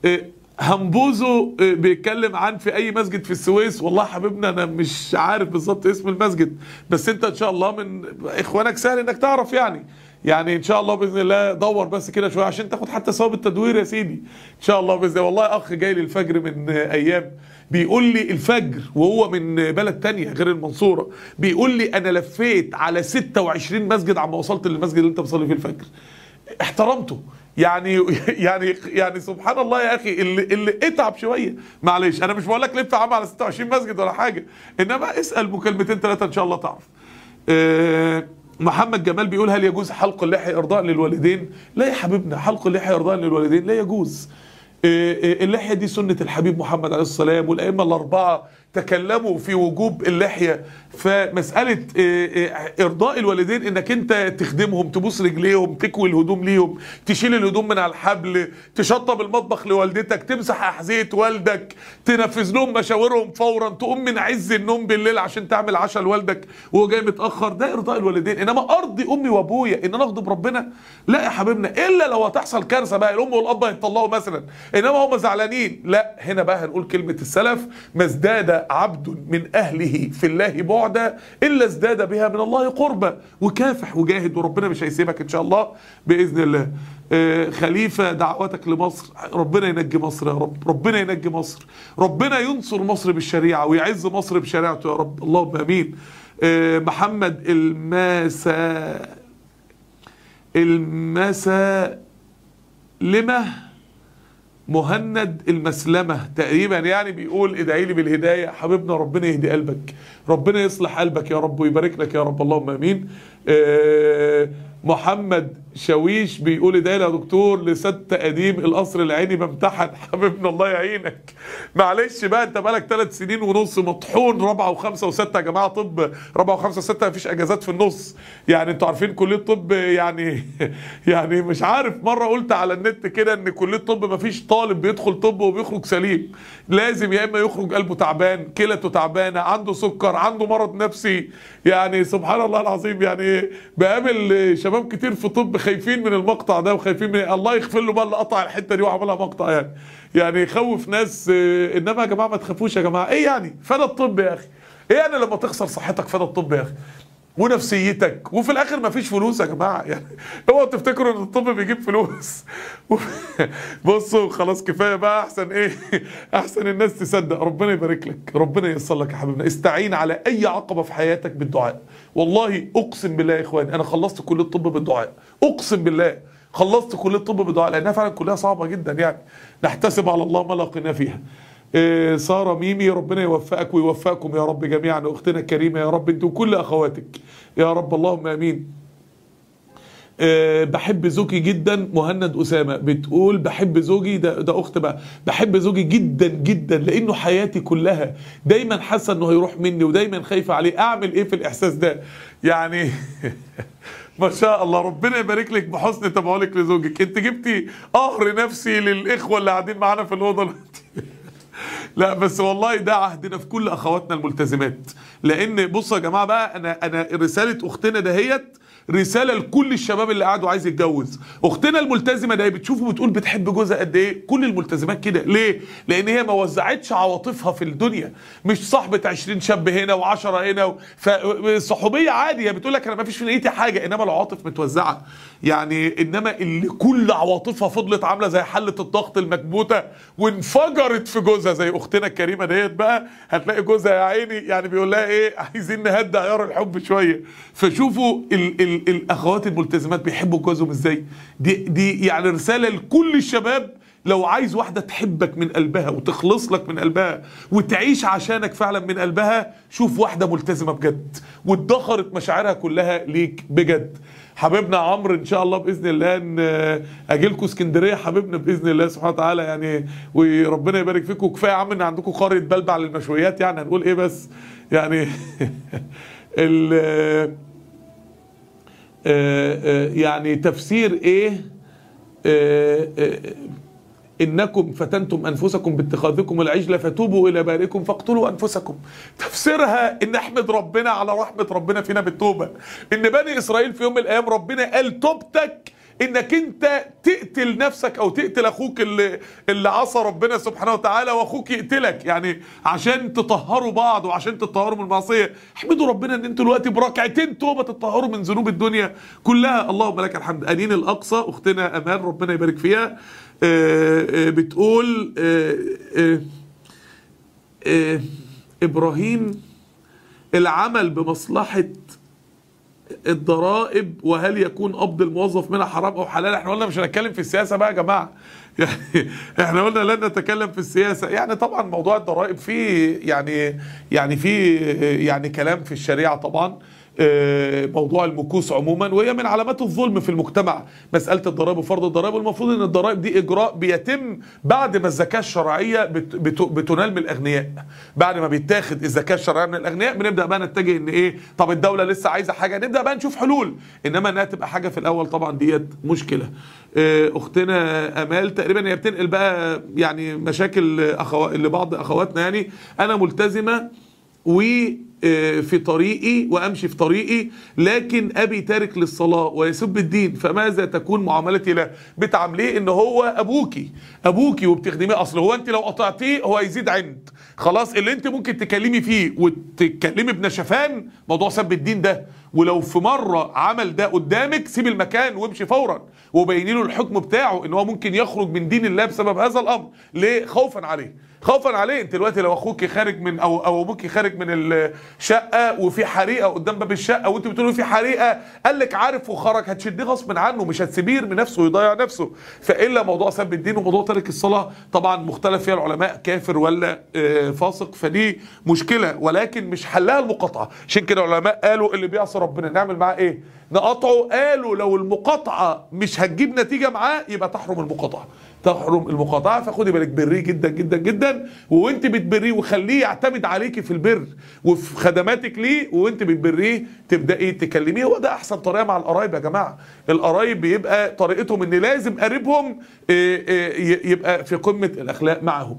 همبوزو بيتكلم عن في اي مسجد في السويس. والله حبيبنا انا مش عارف بالظبط اسم المسجد بس انت ان شاء الله من اخوانك سهل انك تعرف يعني يعني ان شاء الله باذن الله دور بس كده شويه عشان تاخد حتى ثواب التدوير يا سيدي ان شاء الله باذن الله. والله اخ جاي لي الفجر من ايام بيقول لي الفجر وهو من بلد تانية غير المنصوره، بيقول لي انا لفيت على ستة وعشرين مسجد عما وصلت للمسجد اللي انت بتصلي فيه الفجر. احترمته يعني يعني يعني سبحان الله يا اخي اللي اللي اتعب شويه. معلش انا مش بقول لك لف عم على ستة وعشرين مسجد ولا حاجه، انما اسال مكالمتين ثلاثه ان شاء الله تعرف. أه محمد جمال بيقول هل يجوز حلق اللحيه ارضاء للوالدين؟ لا يا حبيبنا، حلق اللحيه ارضاء للوالدين لا يجوز. اللحيه دي سنه الحبيب محمد عليه السلام، والائمه الاربعه تكلموا في وجوب اللحيه. فمساله ارضاء الوالدين انك انت تخدمهم، تبوس رجليهم، تكوي الهدوم ليهم، تشيل الهدوم من على الحبل، تشطب المطبخ لوالدتك، تمسح احذيه والدك، تنفذ لهم مشاورهم فورا، تقوم من عز النوم بالليل عشان تعمل عشاء لوالدك وهو جاي متاخر. ده ارضاء الوالدين. انما ارضي امي وابويا ان انا اغضب ربنا لا يا حبيبنا، الا لو هتحصل كارثه بقى الام والاب هيتطلقوا مثلا، انما هم زعلانين لا. هنا بقى هنقول كلمه السلف: ما ازداد عبد من اهله في الله بعدا الا ازداد بها من الله قربا. وكافح وجاهد وربنا مش هيسيبك ان شاء الله باذن الله. آه خليفه دعواتك لمصر، ربنا ينجي مصر يا رب، ربنا ينجي مصر، ربنا ينصر مصر بالشريعه ويعز مصر بشريعته يا رب، اللهم امين. آه محمد الماسا الماسا لما مهند المسلمة تقريبا يعني بيقول ادعي لي بالهداية. حبيبنا ربنا يهدي قلبك، ربنا يصلح قلبك يا رب ويبارك لك يا رب، اللهم امين. آه محمد شويش بيقول ادعي لي يا دكتور لست قديم القصر العيني بمتحن. حبيبنا الله يعينك، معلش بقى انت بقالك ثلاث سنين ونص مطحون رابعه وخمسه وسته يا جماعه. طب رابعه وخمسه وسته مفيش اجازات في النص، يعني انتوا عارفين كليه طب يعني يعني مش عارف، مره قلت على النت كده ان كليه طب مفيش طالب بيدخل طب وبيخرج سليم، لازم يا اما يخرج قلبه تعبان، كلته تعبانه، عنده سكر، عنده مرض نفسي. يعني سبحان الله العظيم، يعني بقابل شباب كتير في طب خايفين من المقطع ده وخايفين من الله يغفر له بقى اللي قطع الحته دي وعملها مقطع، يعني يعني يخوف ناس. انما يا جماعه ما تخافوش يا جماعه، ايه يعني فدا الطب يا اخي؟ ايه يعني لما تخسر صحتك فدا الطب يا اخي ونفسيتك وفي الاخر ما فيش فلوس يا جماعه؟ يعني اوعوا تفتكروا ان الطب بيجيب فلوس. بصوا خلاص كفايه بقى، احسن ايه احسن الناس تصدق. ربنا يبارك لك، ربنا ييسر لك يا حبيبنا. استعين على اي عقبه في حياتك بالدعاء. والله اقسم بالله يا اخواني انا خلصت كليه الطب بالدعاء، اقسم بالله خلصت كليه الطب بالدعاء، لانها فعلا كليه صعبه جدا، يعني نحتسب على الله ما لقينا فيها. إيه سارة ميمي ربنا يوفقك ويوفقكم يا رب جميعا، واختنا الكريمه يا رب انت وكل اخواتك يا رب، اللهم امين. أه بحب زوجي جدا. مهند أسامة بتقول بحب زوجي، ده, ده أخت بقى، بحب زوجي جدا جدا لأنه حياتي كلها، دايما حاسة أنه هيروح مني ودايما خايفة عليه. أعمل إيه في الإحساس ده؟ يعني ما شاء الله ربنا يبارك لك بحسن تبعولك لزوجك. أنت جبتي قهر نفسي للإخوة اللي قاعدين معانا في الأوضة. لا بس والله ده عهدنا في كل أخواتنا الملتزمات، لأن بصوا يا جماعة بقى، أنا أنا رسالة أختنا دهيت رساله لكل الشباب اللي قاعد وعايز يتجوز. اختنا الملتزمه ده بتشوفه بتقول بتحب جوزها قد ايه. كل الملتزمات كده، ليه؟ لان هي ما وزعتش عواطفها في الدنيا، مش صاحبه عشرين شاب هنا وعشرة هنا، فالصحوبيه عادي، هي بتقول لك انا ما فيش في نيتي حاجه، انما العواطف متوزعه. يعني انما اللي كل عواطفها فضلت عامله زي حله الضغط المكبوته وانفجرت في جوزها زي اختنا الكريمه ديت بقى، هتلاقي جوزها يا عيني يعني بيقول لها ايه، عايزين نهدى عيار الحب شويه. فشوفوا ال ال الاخوات الملتزمات بيحبوا جوزهم ازاي. دي دي يعني رساله لكل الشباب، لو عايز واحده تحبك من قلبها وتخلص لك من قلبها وتعيش عشانك فعلا من قلبها، شوف واحده ملتزمه بجد وادخرت مشاعرها كلها ليك بجد. حبيبنا عمرو ان شاء الله باذن الله ان اجي لكم اسكندريه حبيبنا باذن الله سبحانه وتعالى، يعني وربنا يبارك فيكم. كفايه يا عم ان عندكم قريه بلبع للمشويات، يعني هنقول ايه بس يعني ال آآ آآ يعني تفسير ايه آآ آآ انكم فتنتم انفسكم باتخاذكم العجل فتوبوا الى بارئكم فاقتلوا انفسكم. تفسيرها ان احمد ربنا على رحمه ربنا فينا بالتوبه، ان بني اسرائيل في يوم من الايام ربنا قال توبتك انك انت تقتل نفسك او تقتل اخوك اللي اللي عصى ربنا سبحانه وتعالى واخوك يقتلك، يعني عشان تطهروا بعض وعشان تطهروا من المعصيه. احمدوا ربنا ان انتوا دلوقتي بركعتين توبه تطهروا من ذنوب الدنيا كلها. اللهم لك الحمد. انين الاقصى اختنا امان ربنا يبارك فيها آآ آآ بتقول آآ آآ آآ ابراهيم العمل بمصلحه الضرائب وهل يكون قبض الموظف منها حرام او حلال. احنا قلنا مش هنتكلم في السياسه بقى يا جماعه، يعني احنا قلنا لن نتكلم في السياسه. يعني طبعا موضوع الضرائب فيه يعني يعني فيه يعني كلام في الشريعه طبعا، موضوع المكوس عموما، وهي من علامات الظلم في المجتمع مساله الضرائب وفرض الضرائب. والمفروض ان الضرائب دي اجراء بيتم بعد ما الزكاه الشرعيه بت بت بتنال من الاغنياء. بعد ما بيتاخد الزكاه الشرعيه من الاغنياء بنبدا بقى نتجه ان ايه، طب الدوله لسه عايزه حاجه، نبدا بقى نشوف حلول، انما انها تبقى حاجه في الاول طبعا ديت مشكله. اختنا امال تقريبا هي بتنقل بقى يعني مشاكل أخو... لبعض اخواتنا. يعني انا ملتزمه وفي طريقي وامشي في طريقي، لكن ابي تارك للصلاه ويسب الدين، فماذا تكون معاملتي له؟ بتعامليه ان هو ابوكي ابوكي وبتخدميه. اصل هو انت لو قطعتيه هو هيزيد عند، خلاص اللي انت ممكن تكلمي فيه وتتكلمي بنشفان موضوع سب الدين ده ولو في مره عمل ده قدامك سيب المكان وامشي فورا، وبيني له الحكم بتاعه ان هو ممكن يخرج من دين الله بسبب هذا الامر. ليه؟ خوفا عليه، خوفا عليه. انت دلوقتي لو اخوك خارج من او او ابوك خارج من الشقه وفي حريقه قدام باب الشقه وانت بتقول له في حريقه، قال لك عارف وخرج، هتشديه غصب عنه، مش هتسيبيه يرمي نفسه ويضيع نفسه. فالا موضوع سب الدين وموضوع ترك الصلاه طبعا مختلف فيها العلماء، كافر ولا فاسق، فدي مشكله ولكن مش حلها المقاطعه. عشان كده العلماء قالوا اللي بيعصي ربنا نعمل معاه ايه؟ نقاطعه. قالوا لو المقاطعه مش هتجيب نتيجه معاه يبقى تحرم المقاطعه، تحرم المقاطعه. فخدي بالك بريه جدا جدا جدا، وانت بتبريه وخليه يعتمد عليكي في البر وفي خدماتك ليه، وانت بتبريه تبداي تكلميه. وده احسن طريقه مع القرايب يا جماعه. القرايب بيبقى طريقتهم ان لازم قريبهم يبقى في قمه الاخلاق معهم.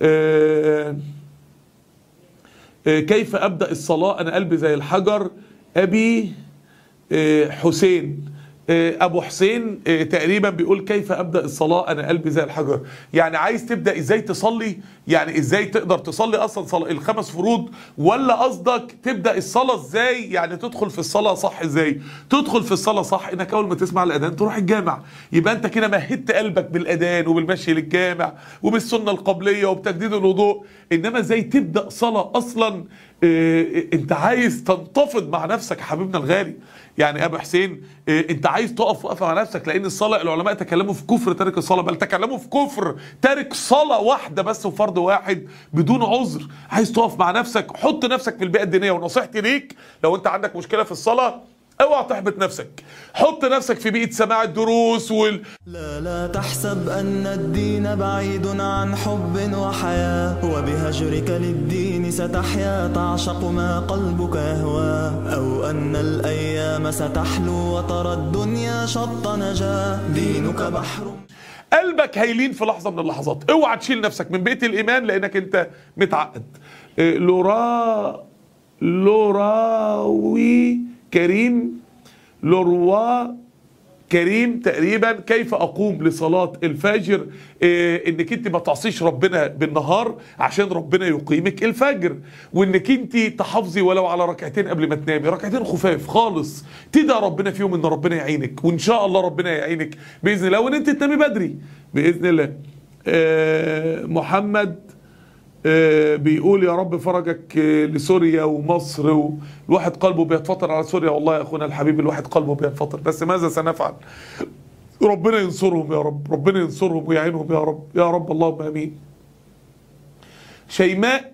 كيف ابدا الصلاه انا قلبي زي الحجر؟ ابي حسين، ابو حسين تقريبا بيقول كيف ابدا الصلاه انا قلبي زي الحجر. يعني عايز تبدا ازاي تصلي، يعني ازاي تقدر تصلي اصلا صلاة الخمس فروض، ولا قصدك تبدا الصلاه ازاي، يعني تدخل في الصلاه صح ازاي؟ تدخل في الصلاه صح انك اول ما تسمع الاذان تروح الجامع، يبقى انت كده مهدت قلبك بالاذان وبالمشي للجامع وبالسنه القبليه وبتجديد الوضوء. انما ازاي تبدا صلاه اصلا إيه انت عايز تنتفض مع نفسك يا حبيبنا الغالي. يعني ابو حسين إيه انت عايز تقف وقفه مع نفسك، لان الصلاه العلماء تكلموا في كفر تارك الصلاه، بل تكلموا في كفر تارك صلاه واحده بس وفرض واحد بدون عذر. عايز تقف مع نفسك، حط نفسك في البيئه الدينيه. ونصيحتي ليك لو انت عندك مشكله في الصلاه اوعى تحبط نفسك، حط نفسك في بيئة سماع الدروس وال... لا لا تحسب أن الدين بعيد عن حب وحياة، وبهجرك للدين ستحيا تعشق ما قلبك يهوى، أو أن الأيام ستحلو وترى الدنيا شط نجاة، دينك بحر. قلبك هيلين في لحظة من اللحظات. اوعى تشيل نفسك من بيئة الإيمان لأنك أنت متعقد. لورا لوراوي كريم لوروا كريم تقريبا كيف اقوم لصلاه الفجر؟ إيه انك انت ما تعصيش ربنا بالنهار عشان ربنا يقيمك الفجر، وانك انت تحافظي ولو على ركعتين قبل ما تنامي، ركعتين خفاف خالص تدعي ربنا فيهم ان ربنا يعينك، وان شاء الله ربنا يعينك باذن الله، وان انت تنامي بدري باذن الله. إيه محمد بيقول يا رب فرجك لسوريا ومصر، والواحد قلبه بيتفطر على سوريا. والله يا اخونا الحبيب الواحد قلبه بيتفطر، بس ماذا سنفعل؟ ربنا ينصرهم يا رب، ربنا ينصرهم ويعينهم يا رب يا رب، اللهم امين. شيماء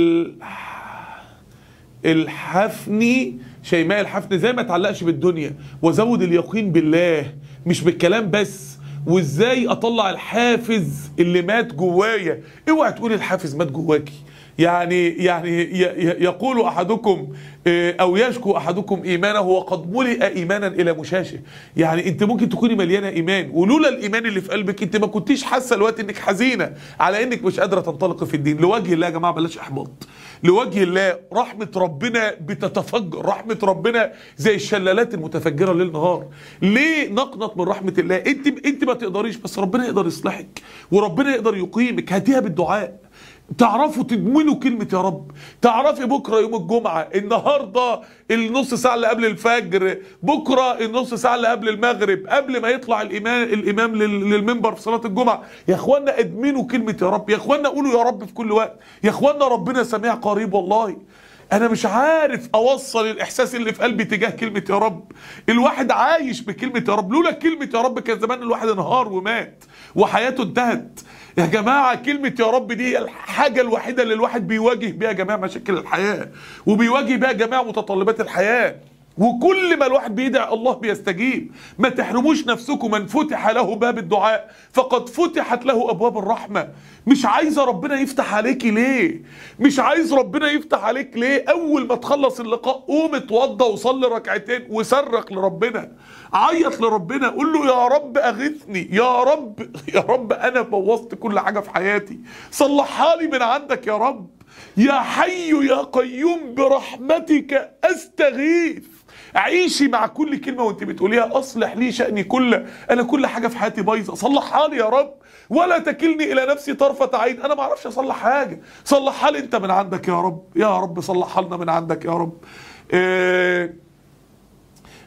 الحفني شيماء الحفني زي ما تعلقش بالدنيا وزود اليقين بالله مش بالكلام بس. وازاي اطلع الحافز اللي مات جوايا؟ اوعى تقول الحافز مات جواكي. يعني يعني يقول احدكم او يشكو احدكم ايمانه وقد ملئ ايمانا الى مشاشه. يعني انت ممكن تكوني مليانه ايمان، ولولا الايمان اللي في قلبك انت ما كنتيش حاسه الوقت انك حزينه على انك مش قادره تنطلقي في الدين. لوجه الله يا جماعه بلاش احباط، لوجه الله. رحمه ربنا بتتفجر، رحمه ربنا زي الشلالات المتفجره ليل نهار. ليه نقنط من رحمه الله؟ انت انت ما تقدريش، بس ربنا يقدر يصلحك وربنا يقدر يقيمك. هاتيها بالدعاء، تعرفوا تدمنوا كلمة يا رب. تعرفي بكرة يوم الجمعة، النهاردة النص ساعة اللي قبل الفجر، بكرة النص ساعة اللي قبل المغرب، قبل ما يطلع الإمام الإمام للمنبر في صلاة الجمعة. يا إخوانا ادمنوا كلمة يا رب، يا إخوانا قولوا يا رب في كل وقت، يا إخوانا ربنا سميع قريب. والله أنا مش عارف أوصل الإحساس اللي في قلبي تجاه كلمة يا رب. الواحد عايش بكلمة يا رب، لولا كلمة يا رب كان زمان الواحد انهار ومات وحياته انتهت. يا جماعة كلمة يا رب دي هي الحاجة الوحيدة اللي الواحد بيواجه بيها جميع مشاكل الحياة، وبيواجه بيها جميع متطلبات الحياة. وكل ما الواحد بيدعي الله بيستجيب. ما تحرموش نفسكم، من فتح له باب الدعاء فقد فتحت له ابواب الرحمه. مش عايزه ربنا يفتح عليكي ليه؟ مش عايز ربنا يفتح عليك ليه؟ اول ما تخلص اللقاء قوم اتوضى وصلي ركعتين وصرخ لربنا، عيط لربنا، قول له يا رب اغثني، يا رب يا رب انا بوظت كل حاجه في حياتي، صلحها لي من عندك يا رب. يا حي يا قيوم برحمتك استغيث. عيشي مع كل كلمه وانت بتقوليها اصلح لي شأني كله، انا كل حاجه في حياتي بايظه، صلحها لي يا رب، ولا تكلني الى نفسي طرفه عين، انا ما اعرفش اصلح حاجه، صلحها لي انت من عندك يا رب، يا رب صلحها لنا من عندك يا رب. إيه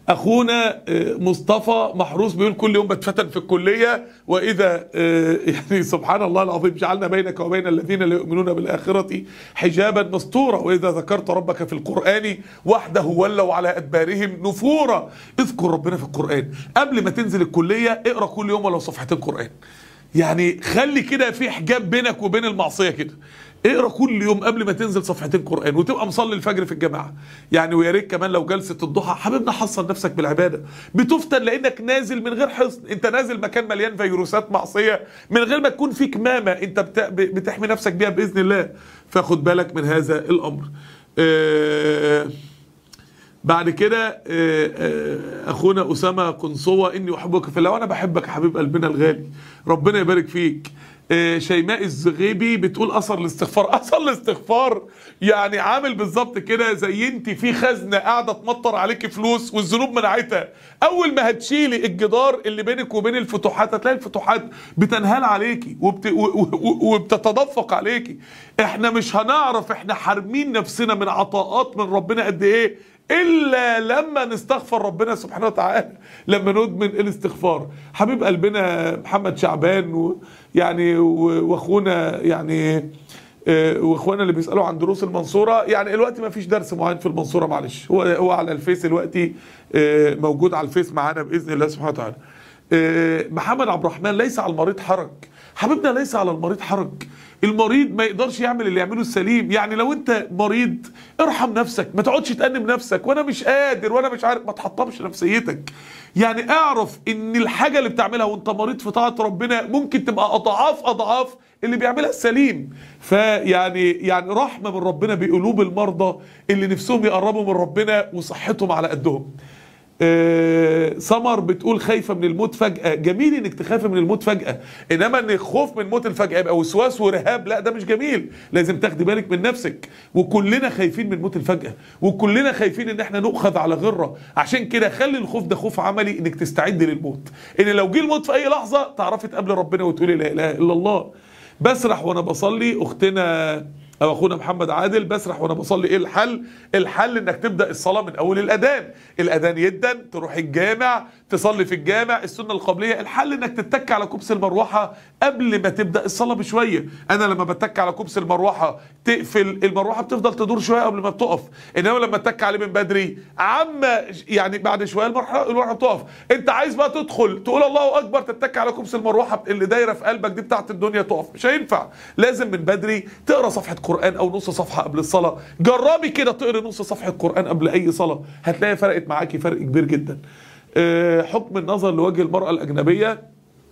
اخونا مصطفى محروس بيقول كل يوم بتفتن في الكليه، واذا يعني سبحان الله العظيم جعلنا بينك وبين الذين لا يؤمنون بالاخره حجابا مستورا، واذا ذكرت ربك في القران وحده ولوا على ادبارهم نفورا. اذكر ربنا في القران قبل ما تنزل الكليه، اقرا كل يوم ولو صفحتين قران، يعني خلي كده في حجاب بينك وبين المعصيه كده. اقرا كل يوم قبل ما تنزل صفحتين قران، وتبقى مصلي الفجر في الجماعه يعني. ويا ريت كمان لو جلسه الضحى حبيبنا حصن نفسك بالعباده. بتفتن لانك نازل من غير حصن، انت نازل مكان مليان فيروسات معصيه من غير ما تكون في كمامه انت بتحمي نفسك بيها باذن الله، فخد بالك من هذا الامر. أه بعد كده اخونا اسامه قنصوه اني احبك في الله، وانا بحبك يا حبيب قلبنا الغالي، ربنا يبارك فيك. شيماء الزغيبي بتقول اثر الاستغفار. اثر الاستغفار يعني عامل بالظبط كده زي انت في خزنه قاعده تمطر عليكي فلوس والذنوب منعتها، اول ما هتشيلي الجدار اللي بينك وبين الفتوحات هتلاقي الفتوحات بتنهال عليكي وبت... وبتتدفق عليكي. احنا مش هنعرف احنا حارمين نفسنا من عطاءات من ربنا قد ايه الا لما نستغفر ربنا سبحانه وتعالى، لما ندمن الاستغفار. حبيب قلبنا محمد شعبان و يعني واخونا يعني واخوانا اللي بيسالوا عن دروس المنصوره، يعني الوقت ما فيش درس معين في المنصوره معلش، هو هو على الفيس دلوقتي موجود على الفيس معانا باذن الله سبحانه وتعالى. محمد عبد الرحمن ليس على المريض حرج. حبيبنا ليس على المريض حرج، المريض ما يقدرش يعمل اللي يعمله السليم. يعني لو انت مريض ارحم نفسك، ما تقعدش تأنب نفسك وانا مش قادر وانا مش عارف، ما تحطمش نفسيتك. يعني اعرف ان الحاجه اللي بتعملها وانت مريض في طاعه ربنا ممكن تبقى اضعاف اضعاف اللي بيعملها السليم. فيعني يعني رحمه من ربنا بقلوب المرضى اللي نفسهم يقربوا من ربنا وصحتهم على قدهم. آه سمر بتقول خايفه من الموت فجاه. جميل انك تخافي من الموت فجاه، انما ان الخوف من الموت الفجاه يبقى وسواس ورهاب، لا ده مش جميل. لازم تاخدي بالك من نفسك، وكلنا خايفين من الموت الفجاه، وكلنا خايفين ان احنا نؤخذ على غره. عشان كده خلي الخوف ده خوف عملي، انك تستعد للموت، ان لو جه الموت في اي لحظه تعرفي تقابلي ربنا وتقولي لا اله الا الله. بسرح وانا بصلي، اختنا او اخونا محمد عادل، بسرح وانا بصلي ايه الحل؟ الحل انك تبدا الصلاه من اول الاذان، الاذان يدن تروح الجامع تصلي في الجامع السنه القبليه. الحل انك تتك على كبس المروحه قبل ما تبدا الصلاه بشويه. انا لما بتك على كبس المروحه تقفل المروحه بتفضل تدور شويه قبل ما بتقف، انما لما تتك عليه من بدري عما يعني بعد شويه المروحه المروحه بتقف. انت عايز بقى تدخل تقول الله اكبر، تتك على كبس المروحه اللي دايره في قلبك دي بتاعت الدنيا تقف، مش هينفع. لازم من بدري تقرا صفحه قرآن او نص صفحه قبل الصلاه. جربي كده تقري نص صفحه قرآن قبل اي صلاه، هتلاقي فرقت معاكي فرق كبير جدا. أه حكم النظر لوجه المراه الاجنبيه.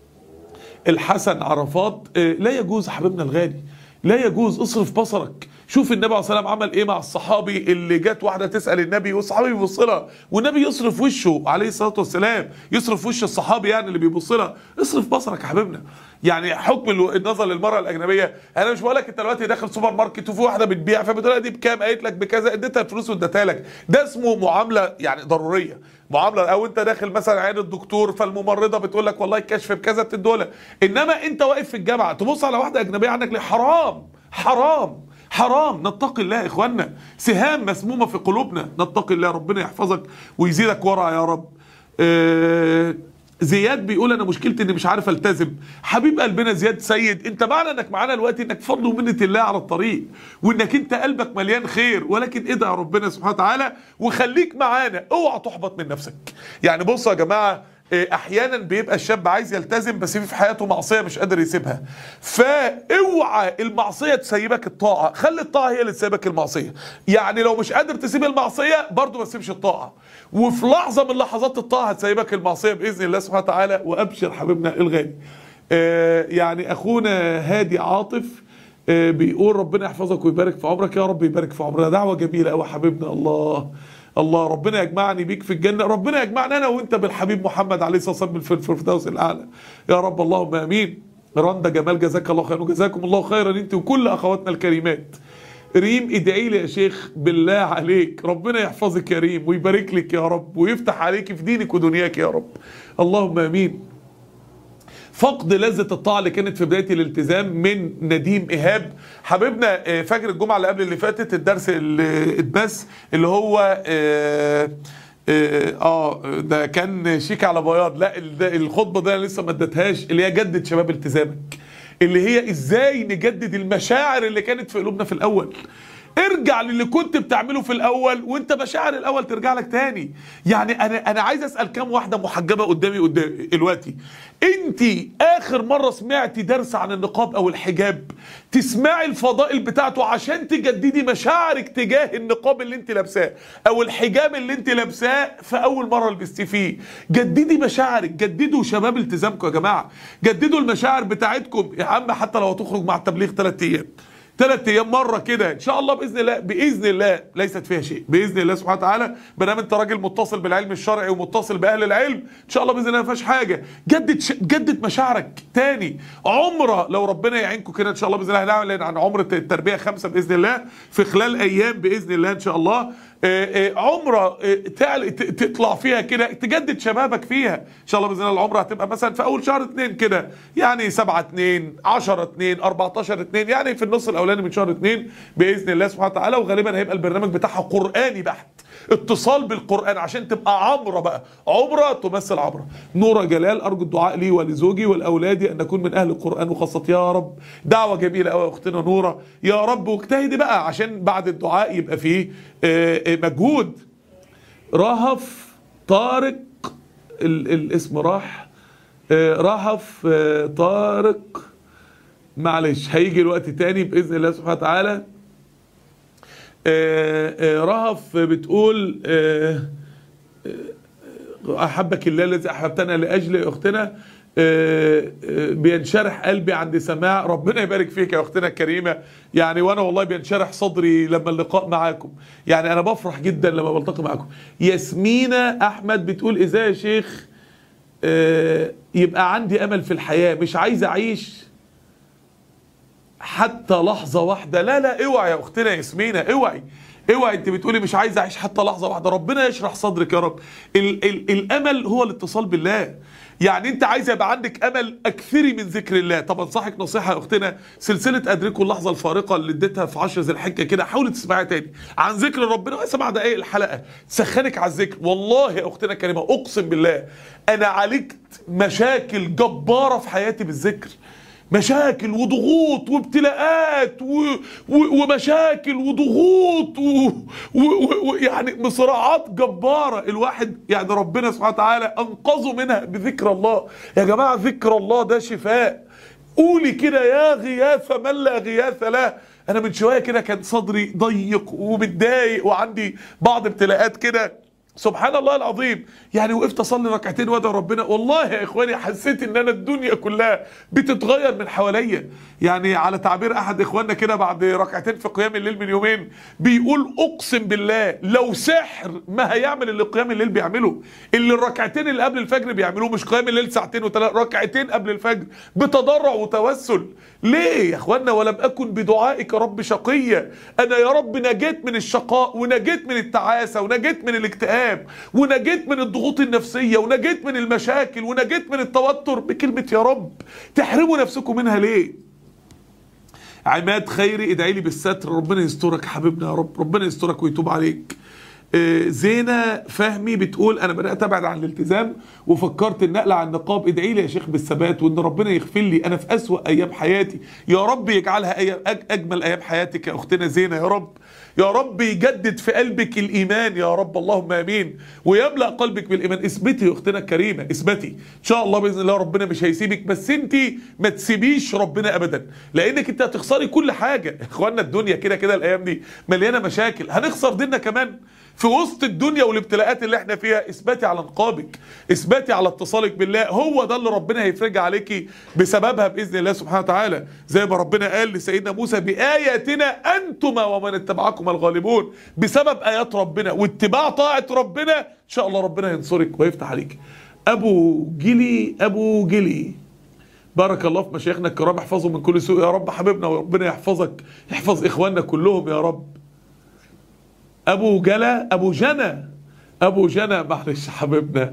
الحسن عرفات أه لا يجوز حبيبنا الغالي، لا يجوز. اصرف بصرك. شوف النبي عليه الصلاه والسلام عمل ايه مع الصحابي اللي جت واحده تسال النبي والصحابي بيبص لها، والنبي يصرف وشه عليه الصلاه والسلام، يصرف وش الصحابي يعني اللي بيبص لها. اصرف بصرك يا حبيبنا. يعني حكم النظر للمراه الاجنبيه، انا مش بقول لك انت دلوقتي داخل سوبر ماركت وفي واحده بتبيع فبتقول لها دي بكام، قالت لك بكذا، اديتها الفلوس واديتها لك، ده اسمه معامله يعني ضروريه، معامله. او انت داخل مثلا عياده الدكتور فالممرضه بتقول لك والله الكشف بكذا بتدولها. انما انت واقف في الجامعه تبص على واحده اجنبيه عنك ليه؟ حرام حرام حرام. نتقي الله يا اخوانا، سهام مسمومه في قلوبنا، نتقي الله. ربنا يحفظك ويزيدك ورع يا رب. أه زياد بيقول انا مشكلتي اني مش عارف التزم. حبيب قلبنا زياد سيد، انت معنى انك معانا دلوقتي انك فضل ومنه الله على الطريق، وانك انت قلبك مليان خير، ولكن ادعي ربنا سبحانه وتعالى وخليك معانا، اوعى تحبط من نفسك. يعني بصوا يا جماعه، احيانا بيبقى الشاب عايز يلتزم بس في حياته معصيه مش قادر يسيبها، فاوعى المعصيه تسيبك الطاعه، خلي الطاعه هي اللي تسيبك المعصيه. يعني لو مش قادر تسيب المعصيه برضه ما تسيبش الطاعه، وفي لحظه من لحظات الطاعه هتسيبك المعصيه باذن الله سبحانه وتعالى. وابشر حبيبنا الغالي. آه يعني اخونا هادي عاطف آه بيقول ربنا يحفظك ويبارك في عمرك. يا رب يبارك في عمرنا، دعوه جميله قوي حبيبنا. الله الله، ربنا يجمعني بيك في الجنة، ربنا يجمعنا أنا وأنت بالحبيب محمد عليه الصلاة والسلام في الفردوس الأعلى يا رب، اللهم آمين. رندا جمال جزاك الله خيرا، وجزاكم الله خيرا أنت وكل أخواتنا الكريمات. ريم ادعي لي يا شيخ بالله عليك، ربنا يحفظك يا ريم ويبارك لك يا رب ويفتح عليك في دينك ودنياك يا رب، اللهم آمين. فقد لذة الطاعة اللي كانت في بداية الالتزام من نديم إيهاب. حبيبنا فجر الجمعة اللي قبل اللي فاتت الدرس اللي اتبث اللي هو اه آه، ده كان شيك على بياض. لا ده الخطبه ده انا لسه ما اديتهاش، اللي هي جدد شباب التزامك، اللي هي ازاي نجدد المشاعر اللي كانت في قلوبنا في الاول. ارجع للي كنت بتعمله في الاول وانت مشاعر الاول ترجع لك تاني. يعني انا انا عايز اسال كام واحده محجبه قدامي قدامي دلوقتي، انت اخر مره سمعتي درس عن النقاب او الحجاب تسمعي الفضائل بتاعته عشان تجددي مشاعرك تجاه النقاب اللي انت لابساه او الحجاب اللي انت لابساه في اول مره لبستي فيه؟ جددي مشاعرك، جددوا شباب التزامكم يا جماعه، جددوا المشاعر بتاعتكم يا عم. حتى لو هتخرج مع التبليغ ثلاث ايام ثلاث ايام مره كده ان شاء الله باذن الله، باذن الله ليست فيها شيء باذن الله سبحانه وتعالى، ما دام انت راجل متصل بالعلم الشرعي ومتصل باهل العلم ان شاء الله باذن الله ما فيهاش حاجه. جدد ش... جدد مشاعرك تاني. عمره لو ربنا يعينكم كده ان شاء الله باذن الله هنعلن عن عمره التربيه خمسه باذن الله في خلال ايام باذن الله ان شاء الله. آآ آآ عمره آآ تطلع فيها كده تجدد شبابك فيها ان شاء الله باذن الله. العمره هتبقى مثلا في اول شهر اتنين كده، يعني سبعة اتنين عشرة اتنين اربعتاشر اتنين، يعني في النص الاولاني من شهر اتنين باذن الله سبحانه وتعالى. وغالبا هيبقى البرنامج بتاعها قراني بحت، اتصال بالقران عشان تبقى عمره بقى، عمره تمثل عبره. نورة جلال، ارجو الدعاء لي ولزوجي ولاولادي ان نكون من اهل القران وخاصه يا رب. دعوه جميله قوي يا اختنا نوره، يا رب واجتهدي بقى عشان بعد الدعاء يبقى فيه مجهود. رهف طارق ال الاسم راح، رهف طارق معلش هيجي الوقت تاني باذن الله سبحانه وتعالى. رهف بتقول احبك الله الذي احببتنا لاجله يا اختنا، بينشرح قلبي عند سماع. ربنا يبارك فيك يا اختنا الكريمه، يعني وانا والله بينشرح صدري لما اللقاء معاكم، يعني انا بفرح جدا لما بلتقي معاكم. ياسمينة احمد بتقول ازاي يا شيخ يبقى عندي امل في الحياه، مش عايز اعيش حتى لحظه واحده. لا لا اوعي يا اختنا ياسمينة، اوعي اوعي، انت بتقولي مش عايز اعيش حتى لحظه واحده. ربنا يشرح صدرك يا رب. ال ال الامل هو الاتصال بالله. يعني انت عايز يبقى عندك امل، اكثري من ذكر الله. طب انصحك نصيحه يا اختنا، سلسله ادركوا اللحظه الفارقه اللي اديتها في عشر ذي الحجه كده، حاولي تسمعيها تاني عن ذكر ربنا، سبع دقائق الحلقه تسخنك على الذكر. والله يا اختنا الكريمه اقسم بالله انا عالجت مشاكل جباره في حياتي بالذكر، مشاكل وضغوط وابتلاءات و... و... ومشاكل وضغوط ويعني و... و... مصراعات جبارة الواحد يعني ربنا سبحانه وتعالى أنقذه منها بذكر الله. يا جماعة ذكر الله ده شفاء. قولي كده يا غياث من لا غياث له. أنا من شوية كده كان صدري ضيق ومتضايق وعندي بعض ابتلاءات كده، سبحان الله العظيم، يعني وقفت اصلي ركعتين وادعو ربنا، والله يا اخواني حسيت ان انا الدنيا كلها بتتغير من حواليا. يعني على تعبير احد اخواننا كده بعد ركعتين في قيام الليل من يومين بيقول اقسم بالله لو سحر ما هيعمل اللي قيام الليل بيعمله، اللي الركعتين اللي قبل الفجر بيعملوه، مش قيام الليل ساعتين وثلاث، ركعتين قبل الفجر بتضرع وتوسل. ليه يا اخوانا؟ ولم اكن بدعائك رب شقيا. انا يا رب نجيت من الشقاء ونجيت من التعاسه ونجيت من الاكتئاب ونجيت من الضغوط النفسيه ونجيت من المشاكل ونجيت من التوتر بكلمه يا رب. تحرموا نفسكم منها ليه؟ عماد خيري ادعي لي بالستر، ربنا يسترك حبيبنا يا رب، ربنا يسترك ويتوب عليك. زينة فهمي بتقول انا بدات ابعد عن الالتزام وفكرت ان اقلع النقاب، ادعي لي يا شيخ بالثبات وان ربنا يغفر لي، انا في اسوأ ايام حياتي، يا رب يجعلها أيام اجمل ايام حياتك يا اختنا زينة يا رب. يا رب يجدد في قلبك الايمان يا رب، اللهم امين، ويملا قلبك بالايمان. اثبتي يا اختنا الكريمه، اثبتي ان شاء الله باذن الله ربنا مش هيسيبك، بس انت ما تسيبيش ربنا ابدا، لانك انت هتخسري كل حاجه. اخوانا الدنيا كده كده الايام دي مليانه مشاكل، هنخسر ديننا كمان في وسط الدنيا والابتلاءات اللي احنا فيها. اثباتي على نقابك، اثباتي على اتصالك بالله، هو ده اللي ربنا هيفرج عليكي بسببها باذن الله سبحانه وتعالى. زي ما ربنا قال لسيدنا موسى باياتنا انتما ومن اتبعكما الغالبون، بسبب ايات ربنا واتباع طاعه ربنا ان شاء الله ربنا ينصرك ويفتح عليك. ابو جلي ابو جلي بارك الله في مشايخنا الكرام، احفظهم من كل سوء يا رب حبيبنا، وربنا يحفظك، يحفظ اخواننا كلهم يا رب. ابو جلا ابو جنى ابو جنى معلش حبيبنا،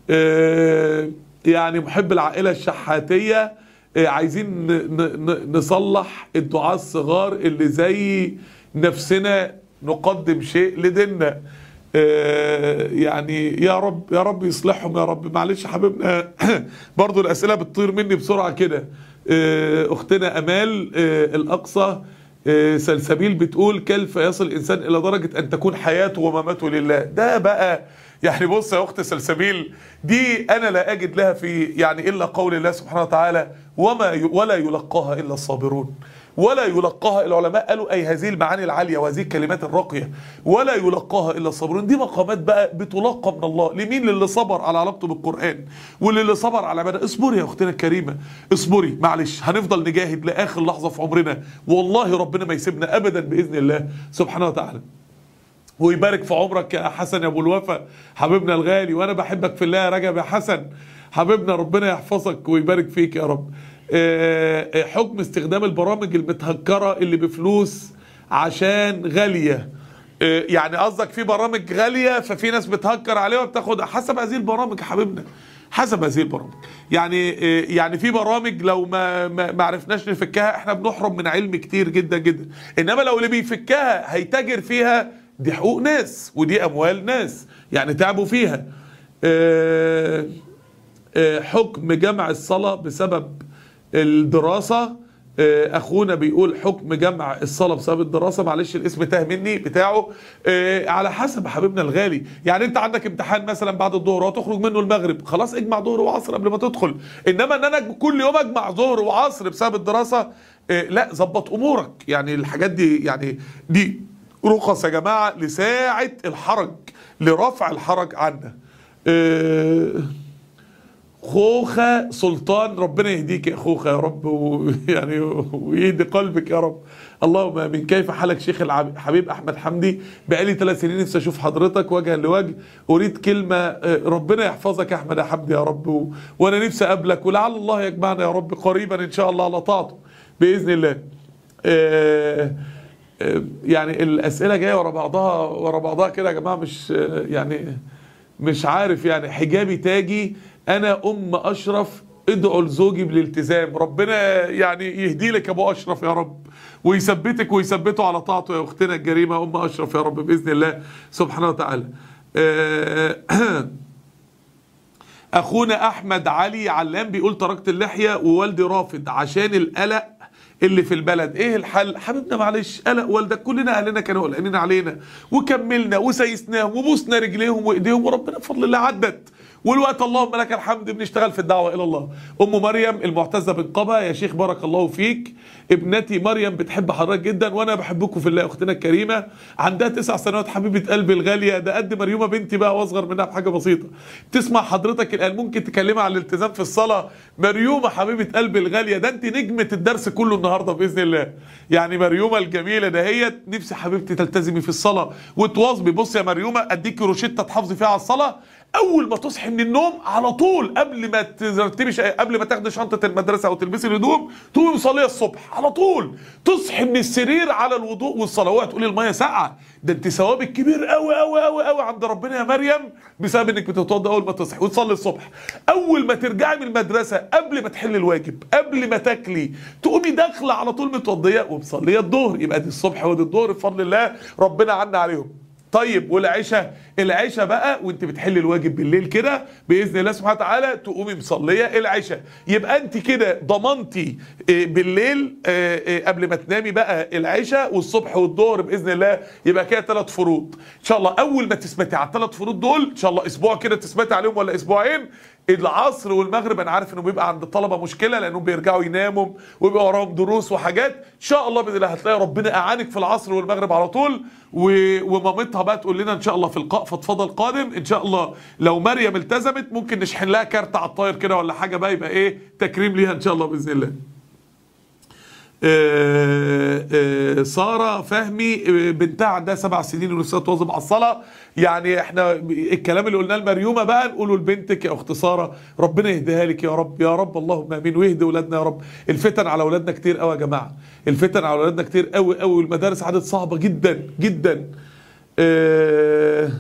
اه يعني محب العائله الشحاتيه، اه عايزين نصلح الدعاة الصغار اللي زي نفسنا، نقدم شيء لديننا. آه يعني يا رب يا رب يصلحهم يا رب. معلش حبيبنا برضو الاسئله بتطير مني بسرعه كده. آه اختنا امال آه الاقصى آه سلسبيل بتقول كيف يصل الانسان الى درجه ان تكون حياته ومماته لله؟ ده بقى يعني بص يا اخت سلسبيل، دي انا لا اجد لها في يعني الا قول الله سبحانه وتعالى وما ولا يلقاها الا الصابرون. ولا يلقاها، العلماء قالوا اي هذه المعاني العاليه وهذه الكلمات الراقيه، ولا يلقاها الا الصابرون. دي مقامات بقى بتلقى من الله لمين؟ للي صبر على علاقته بالقران، واللي صبر على عباده. اصبري يا اختنا الكريمه، اصبري معلش، هنفضل نجاهد لاخر لحظه في عمرنا، والله ربنا ما يسيبنا ابدا باذن الله سبحانه وتعالى. ويبارك في عمرك يا حسن يا ابو الوفا حبيبنا الغالي، وانا بحبك في الله يا رجب يا حسن حبيبنا، ربنا يحفظك ويبارك فيك يا رب. حكم استخدام البرامج المتهكرة اللي بفلوس عشان غالية، يعني قصدك في برامج غالية ففي ناس بتهكر عليها وبتاخد حسب هذه البرامج يا حبيبنا، حسب هذه البرامج. يعني يعني في برامج لو ما ما عرفناش نفكها احنا بنحرم من علم كتير جدا جدا، انما لو اللي بيفكها هيتاجر فيها دي حقوق ناس ودي اموال ناس يعني تعبوا فيها. حكم جمع الصلاة بسبب الدراسة، اخونا بيقول حكم جمع الصلاة بسبب الدراسة، معلش الاسم تاه مني بتاعه. على حسب حبيبنا الغالي، يعني انت عندك امتحان مثلا بعد الظهر وتخرج منه المغرب، خلاص اجمع ظهر وعصر قبل ما تدخل. انما ان انا كل يوم اجمع ظهر وعصر بسبب الدراسة لا، ظبط امورك. يعني الحاجات دي يعني دي رخص يا جماعة لساعة الحرج، لرفع الحرج عنا. خوخة سلطان، ربنا يهديك يا خوخة يا رب، ويعني ويهدي قلبك يا رب، اللهم امين. كيف حالك شيخ الحبيب احمد حمدي؟ بقالي ثلاث سنين نفسي اشوف حضرتك وجها لوجه، اريد كلمه. ربنا يحفظك يا احمد يا حمدي يا رب، وانا نفسي اقابلك، ولعل الله يجمعنا يا رب قريبا ان شاء الله على طاعته باذن الله. يعني الاسئله جايه ورا بعضها ورا بعضها كده يا جماعه، مش يعني مش عارف. يعني حجابي تاجي، انا ام اشرف، ادعوا لزوجي بالالتزام. ربنا يعني يهدي لك يا ابو اشرف يا رب، ويثبتك ويثبته على طاعته يا اختنا الكريمه ام اشرف يا رب باذن الله سبحانه وتعالى. اخونا احمد علي علام بيقول تركت اللحيه ووالدي رافض عشان القلق اللي في البلد، ايه الحل؟ حبيبنا معلش، قلق والدك، كلنا اهلنا كانوا قلقانين علينا وكملنا وسيسناهم وبوسنا رجليهم وايديهم، وربنا بفضل الله عدت، والوقت اللهم لك الحمد بنشتغل في الدعوه الى الله. ام مريم المعتزه بن قبا، يا شيخ بارك الله فيك، ابنتي مريم بتحب حضرتك جدا وانا بحبكم في الله. اختنا الكريمه عندها تسع سنوات حبيبه قلبي الغاليه، ده قد مريومه بنتي بقى واصغر منها بحاجه بسيطه. تسمع حضرتك الان، ممكن تكلمها عن الالتزام في الصلاه. مريومه حبيبه قلبي الغاليه، ده انت نجمه الدرس كله النهارده باذن الله. يعني مريومه الجميله دهيت، نفسي حبيبتي تلتزمي في الصلاه وتواظبي. بص يا مريومه، اديكي روشته تحافظي فيها على الصلاه. اول ما تصحي من النوم على طول، قبل ما ترتبي، قبل ما تاخدي شنطه المدرسه او تلبسي الهدوم، تقومي مصليه الصبح على طول. تصحي من السرير على الوضوء والصلاه، اوعي تقولي الميه ساقعه، ده انت ثوابك كبير قوي قوي قوي قوي عند ربنا يا مريم بسبب انك بتتوضى اول ما تصحي وتصلي الصبح. اول ما ترجعي من المدرسه، قبل ما تحلي الواجب، قبل ما تاكلي، تقومي داخله على طول متوضيه ومصليه الظهر. يبقى دي الصبح ودي الظهر بفضل الله ربنا عنا عليهم. طيب والعشاء؟ العشاء بقى وانت بتحلي الواجب بالليل كده باذن الله سبحانه وتعالى تقومي مصليه العشاء. يبقى انت كده ضمنتي بالليل قبل ما تنامي بقى العشاء، والصبح والظهر باذن الله. يبقى كده ثلاث فروض ان شاء الله. اول ما تثبتي على الثلاث فروض دول ان شاء الله، اسبوع كده تثبتي عليهم ولا اسبوعين، العصر والمغرب انا عارف انه بيبقى عند الطلبه مشكله لانهم بيرجعوا يناموا ويبقى وراهم دروس وحاجات، ان شاء الله باذن الله هتلاقي ربنا اعانك في العصر والمغرب على طول. ومامتها بقى تقول لنا ان شاء الله في اللقاء فضفضه القادم ان شاء الله، لو مريم التزمت ممكن نشحن لها كارت على الطاير كده ولا حاجه بقى، يبقى ايه تكريم ليها ان شاء الله باذن الله. آه آه سارة فهمي بنتها عندها سبع سنين ونفسها تواظب على الصلاة. يعني احنا الكلام اللي قلناه لمريومة بقى نقوله لبنتك يا اخت سارة، ربنا يهديها لك يا رب يا رب، اللهم امين، ويهدي اولادنا يا رب. الفتن على اولادنا كتير قوي يا جماعة، الفتن على اولادنا كتير قوي قوي، والمدارس عادت صعبة جدا جدا. آه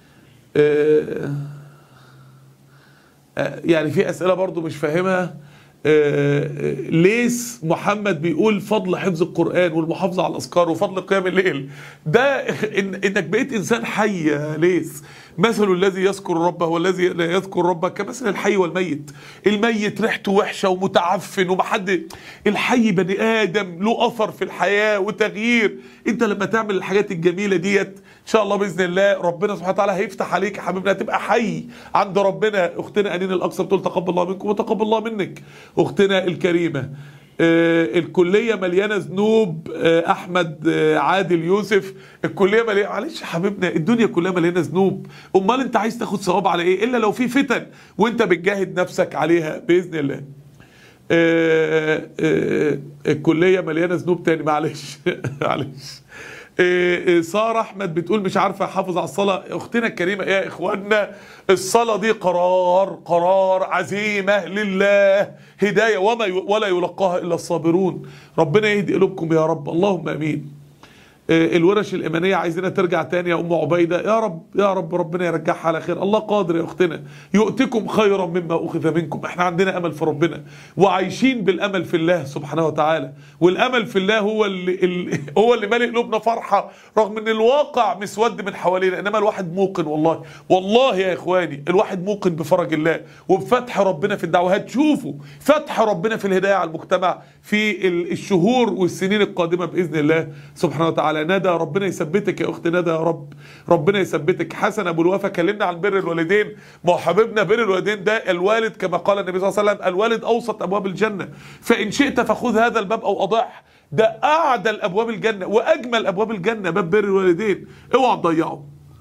آه آه يعني في اسئلة برضو مش فاهمها. ليس محمد بيقول فضل حفظ القرآن والمحافظة على الأذكار وفضل قيام الليل، ده إن إنك بقيت إنسان حي يا ليس. مثل الذي يذكر ربه والذي لا يذكر ربه كمثل الحي والميت. الميت ريحته وحشة ومتعفن ومحد، الحي بني آدم له أثر في الحياة وتغيير. أنت لما تعمل الحاجات الجميلة ديت إن شاء الله بإذن الله ربنا سبحانه وتعالى هيفتح عليك يا حبيبنا، هتبقى حي عند ربنا. أختنا أنين الأقصى بتقول تقبل الله منكم وتقبل الله منك. أختنا الكريمة آه الكلية مليانة ذنوب. آه أحمد آه عادل يوسف، الكلية مليانة. معلش يا حبيبنا، الدنيا كلها مليانة ذنوب، أمال أنت عايز تاخد ثواب على إيه؟ إلا لو في فتن وأنت بتجاهد نفسك عليها بإذن الله. آه آه الكلية مليانة ذنوب تاني، معلش معلش. سارة أحمد بتقول مش عارفة أحافظ على الصلاة. أختنا الكريمة يا إخواننا، الصلاة دي قرار، قرار عزيمة لله، هداية وما ولا يلقاها إلا الصابرون. ربنا يهدي قلوبكم يا رب، اللهم أمين. الورش الإيمانية عايزينها ترجع تاني يا أم عبيدة، يا رب يا رب ربنا يرجعها على خير. الله قادر يا أختنا، يؤتكم خيرا مما أخذ منكم. احنا عندنا أمل في ربنا وعايشين بالأمل في الله سبحانه وتعالى، والأمل في الله هو اللي هو اللي مالئ قلوبنا فرحة رغم ان الواقع مسود من حوالينا. انما الواحد موقن، والله والله يا إخواني الواحد موقن بفرج الله وبفتح ربنا في الدعوة. هتشوفوا فتح ربنا في الهداية على المجتمع في الشهور والسنين القادمة بإذن الله سبحانه وتعالى. ندى ربنا يثبتك يا اخت ندى، يا رب ربنا يثبتك. حسن ابو الوفا كلمنا عن بر الوالدين. ما هو حبيبنا بر الوالدين ده الوالد كما قال النبي صلى الله عليه وسلم الوالد اوسط ابواب الجنه، فان شئت فخذ هذا الباب او اضعه. ده اعدل ابواب الجنه واجمل ابواب الجنه باب بر الوالدين، اوعى تضيعه.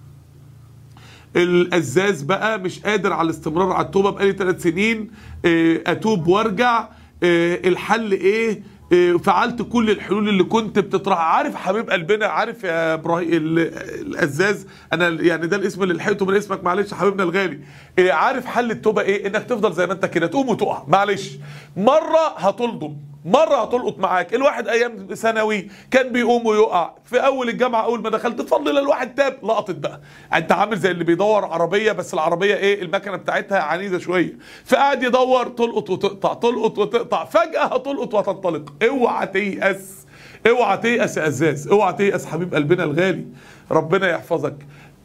الازاز بقى مش قادر على الاستمرار على التوبه، بقالي ثلاث سنين اتوب وارجع، الحل ايه؟ فعلت كل الحلول اللي كنت بتطرحها. عارف حبيب قلبنا، عارف يا ابراهيم الازاز، انا يعني ده الاسم اللي لحقته من اسمك، معلش يا حبيبنا الغالي. عارف حل التوبه ايه؟ انك تفضل زي ما انت كده، تقوم وتقع. معلش مره هتلضم، مرة هتلقط معاك. الواحد ايام ثانوي كان بيقوم ويقع، في اول الجامعة اول ما دخلت بفضل الله الواحد تاب، لقطت بقى. انت عامل زي اللي بيدور عربية، بس العربية ايه؟ المكنة بتاعتها عنيدة شوية، فقاعد يدور تلقط وتقطع تلقط وتقطع، فجأة هتلقط وهتنطلق. اوعى تيأس، اوعى تيأس يا ازاز، اوعى تيأس حبيب قلبنا الغالي، ربنا يحفظك.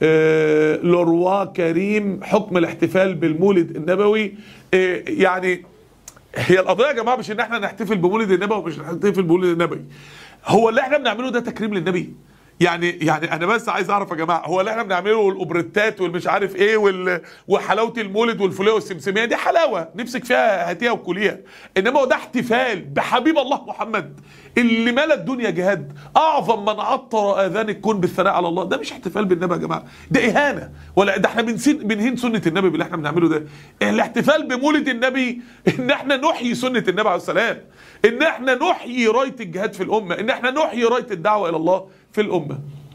آه لوروا كريم، حكم الاحتفال بالمولد النبوي. آه يعني هي القضيه يا جماعه مش ان احنا نحتفل بمولد النبي ومش نحتفل بمولد النبي، هو اللي احنا بنعمله ده تكريم للنبي. يعني يعني انا بس عايز اعرف يا جماعه، هو اللي احنا بنعمله الاوبريتات والمش عارف ايه وال... وحلاوه المولد والفوليه والسمسميه دي حلاوه نفسك فيها هاتيها وكليها، انما هو ده احتفال بحبيب الله محمد اللي ملا الدنيا جهاد، اعظم من عطر اذان الكون بالثناء على الله. ده مش احتفال بالنبي يا جماعه، ده اهانه، ولا ده احنا بنسين بنهين سنه النبي باللي احنا بنعمله ده. الاحتفال بمولد النبي ان احنا نحيي سنه النبي عليه السلام، ان احنا نحيي رايه الجهاد في الامه، ان احنا نحيي رايه الدعوه الى الله في الامه.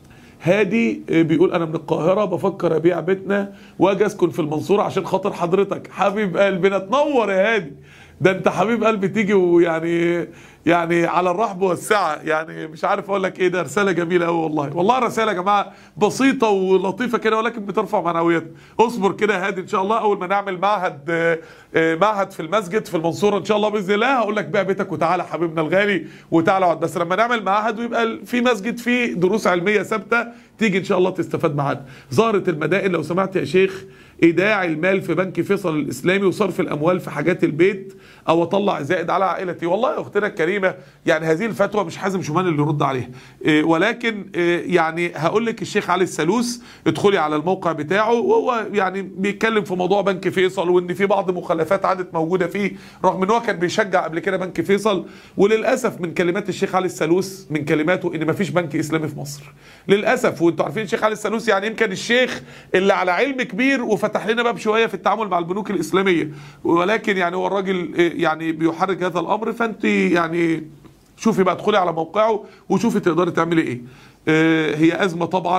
هادي بيقول انا من القاهره بفكر ابيع بيتنا واجي اسكن في المنصوره عشان خاطر حضرتك. حبيب قلبنا تنور يا هادي، ده انت حبيب قلبي تيجي ويعني يعني على الرحب والسعه، يعني مش عارف اقول لك ايه. ده رساله جميله قوي والله، والله رساله يا جماعه بسيطه ولطيفه كده ولكن بترفع معنوياتنا. اصبر كده يا هادي، ان شاء الله اول ما نعمل معهد معهد في المسجد في المنصوره ان شاء الله باذن الله هقول لك بيع بيتك وتعالى حبيبنا الغالي وتعالى اقعد. بس لما نعمل معهد ويبقى في مسجد فيه دروس علميه ثابته تيجي ان شاء الله تستفاد معانا. زهره المدائن لو سمعت يا شيخ، ايداع المال في بنك فيصل الاسلامي وصرف الاموال في حاجات البيت او اطلع زائد على عائلتي. والله يا اختنا الكريمه يعني هذه الفتوى مش حازم شومان اللي يرد عليها، إيه ولكن إيه يعني هقول لك الشيخ علي السلوس ادخلي على الموقع بتاعه وهو يعني بيتكلم في موضوع بنك فيصل وان في بعض مخالفات عادت موجوده فيه، رغم ان هو كان بيشجع قبل كده بنك فيصل. وللاسف من كلمات الشيخ علي السلوس من كلماته ان مفيش بنك اسلامي في مصر للاسف. وانتوا عارفين الشيخ علي السلوس يعني يمكن الشيخ اللي على علم كبير وفتح لنا باب شويه في التعامل مع البنوك الاسلاميه، ولكن يعني هو الراجل يعني بيحرك هذا الامر. فانت يعني شوفي بقى ادخلي على موقعه وشوفي تقدري تعملي ايه. آه هي ازمه طبعا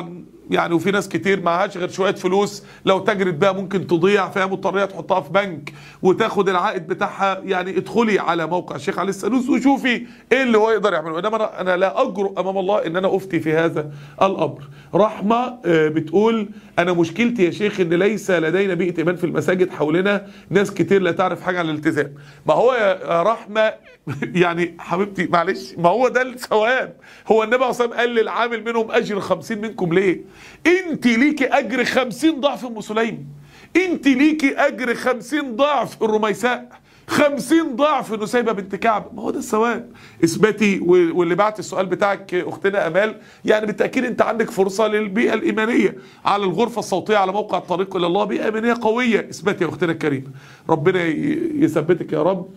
يعني وفي ناس كتير معهاش غير شويه فلوس، لو تجرت بقى ممكن تضيع، فهي مضطريه تحطها في بنك وتاخد العائد بتاعها. يعني ادخلي على موقع الشيخ علي السلوس وشوفي ايه اللي هو يقدر يعمله. انما انا انا لا اجرؤ امام الله ان انا افتي في هذا الامر. رحمه بتقول انا مشكلتي يا شيخ ان ليس لدينا بيئه ايمان في المساجد، حولنا ناس كتير لا تعرف حاجه عن الالتزام. ما هو يا رحمه يعني حبيبتي معلش، ما هو ده الثواب. هو النبي صلى الله عليه وسلم قال للعامل منهم اجر خمسين منكم ليه؟ انت ليكي اجر خمسين ضعف ام سليم، انت ليكي اجر خمسين ضعف الرميساء، خمسين ضعف نسيبة بنت كعب. ما هو ده الثواب. اثبتي. واللي بعت السؤال بتاعك اختنا امال، يعني بالتاكيد انت عندك فرصه للبيئه الايمانيه على الغرفه الصوتيه على موقع الطريق الى الله، بيئه ايمانيه قويه. اثبتي يا اختنا الكريمه، ربنا يثبتك يا رب.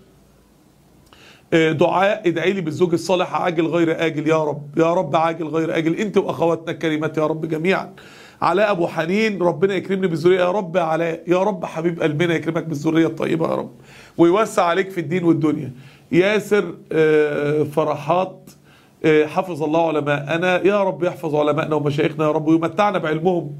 دعاء ادعي لي بالزوج الصالح عاجل غير اجل يا رب، يا رب عاجل غير اجل، انت واخواتنا الكريمات يا رب جميعا. علاء ابو حنين، ربنا يكرمني بالذريه يا رب. علاء يا رب حبيب قلبنا يكرمك بالذريه الطيبه يا رب ويوسع عليك في الدين والدنيا. ياسر فرحات، حفظ الله علماءنا يا رب، يحفظ علماءنا ومشايخنا يا رب ويمتعنا بعلمهم.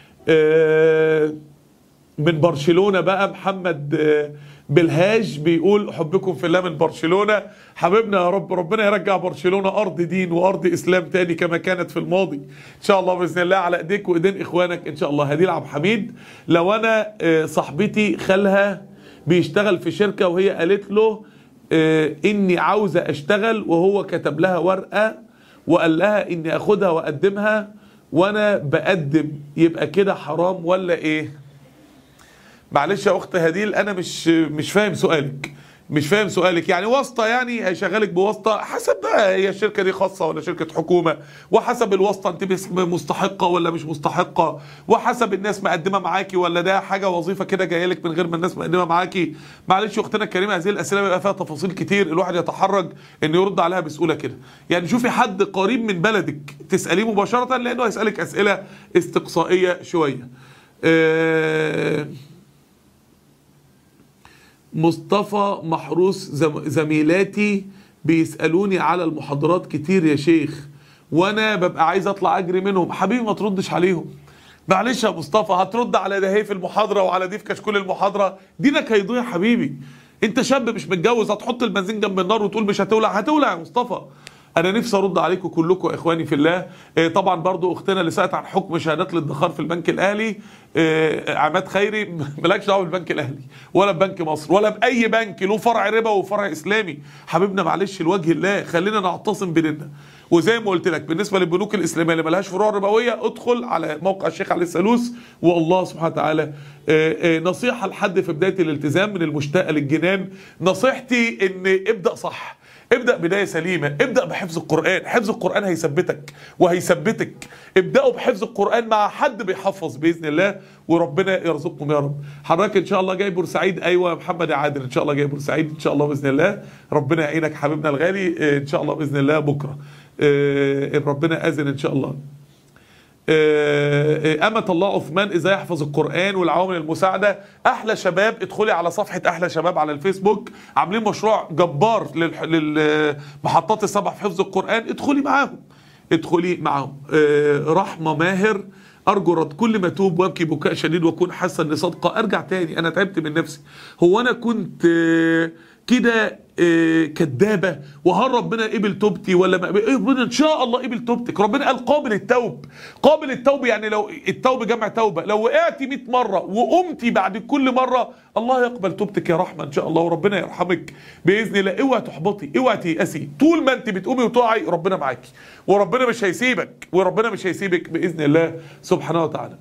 من برشلونه بقى محمد بالهاج بيقول احبكم في الله من برشلونه. حبيبنا يا رب، ربنا يرجع برشلونه ارض دين وارض اسلام تاني كما كانت في الماضي ان شاء الله باذن الله، على ايديك وايدين اخوانك ان شاء الله. هديل عبد الحميد، لو انا صاحبتي خالها بيشتغل في شركه وهي قالت له اني عاوزه اشتغل، وهو كتب لها ورقه وقال لها اني اخدها واقدمها وانا بقدم، يبقى كده حرام ولا ايه؟ معلش يا اخت هديل، انا مش مش فاهم سؤالك، مش فاهم سؤالك. يعني واسطه، يعني هيشغلك بواسطه، حسب بقى هي الشركه دي خاصه ولا شركه حكومه، وحسب الواسطه انت مستحقه ولا مش مستحقه، وحسب الناس مقدمه معاكي ولا ده حاجه وظيفه كده جايه لك من غير ما الناس مقدمه معاكي. معلش يا اختنا الكريمه، هذه الاسئله بيبقى فيها تفاصيل كتير، الواحد يتحرج انه يرد عليها بسهوله كده. يعني شوفي حد قريب من بلدك تساليه مباشره، لانه هيسالك اسئله استقصائيه شويه. أه مصطفى محروس، زميلاتي بيسألوني على المحاضرات كتير يا شيخ وانا ببقى عايز اطلع اجري منهم. حبيبي ما تردش عليهم، معلش يا مصطفى، هترد على ده هي في المحاضرة وعلى دي في كشكول المحاضرة، دينك هيضيع حبيبي. انت شاب مش متجوز، هتحط البنزين جنب النار وتقول مش هتولع، هتولع يا مصطفى. انا نفسي ارد عليكم كلكم اخواني في الله. إيه طبعا برضو اختنا اللي سالت عن حكم شهادات الادخار في البنك الاهلي، إيه عماد خيري، مالكش دعوه بالبنك الاهلي ولا ببنك مصر ولا باي بنك له فرع ربا وفرع اسلامي. حبيبنا معلش لوجه الله خلينا نعتصم بديننا. وزي ما قلت لك بالنسبه للبنوك الاسلاميه اللي مالهاش فروع ربويه، ادخل على موقع الشيخ علي السلوس والله سبحانه وتعالى. إيه نصيحه لحد في بدايه الالتزام من المشتاق للجنان، نصيحتي ان ابدا صح، ابدأ بداية سليمة، ابدأ بحفظ القرآن، حفظ القرآن هيثبتك وهيثبتك. ابدأوا بحفظ القرآن مع حد بيحفظ بإذن الله، وربنا يرزقكم يا رب. حضرتك إن شاء الله جاي بورسعيد؟ أيوة يا محمد يا عادل، إن شاء الله جاي بورسعيد إن شاء الله بإذن الله. ربنا يعينك حبيبنا الغالي إن شاء الله بإذن الله بكرة إن ربنا أذن إن شاء الله. أمة الله عثمان، إزاي يحفظ القرآن والعوامل المساعدة. أحلى شباب، ادخلي على صفحة أحلى شباب على الفيسبوك، عاملين مشروع جبار للمحطات السبع في حفظ القرآن، ادخلي معاهم، ادخلي معاهم. رحمة ماهر، أرجو رد، كل ما توب وابكي بكاء شديد واكون حاسة إني صادقة أرجع تاني، أنا تعبت من نفسي. هو أنا كنت كده كدابه وهل ربنا قبل توبتي ولا ما قبل؟ ربنا ان شاء الله قبل توبتك. ربنا قال قابل التوب، قابل التوب، يعني لو التوب جمع توبه، لو وقعتي مئة مره وقمتي بعد كل مره الله يقبل توبتك يا رحمه ان شاء الله، وربنا يرحمك باذن الله. اوعي تحبطي، اوعي تيأسي، طول ما انت بتقومي وتقعي ربنا معاكي، وربنا مش هيسيبك، وربنا مش هيسيبك باذن الله سبحانه وتعالى.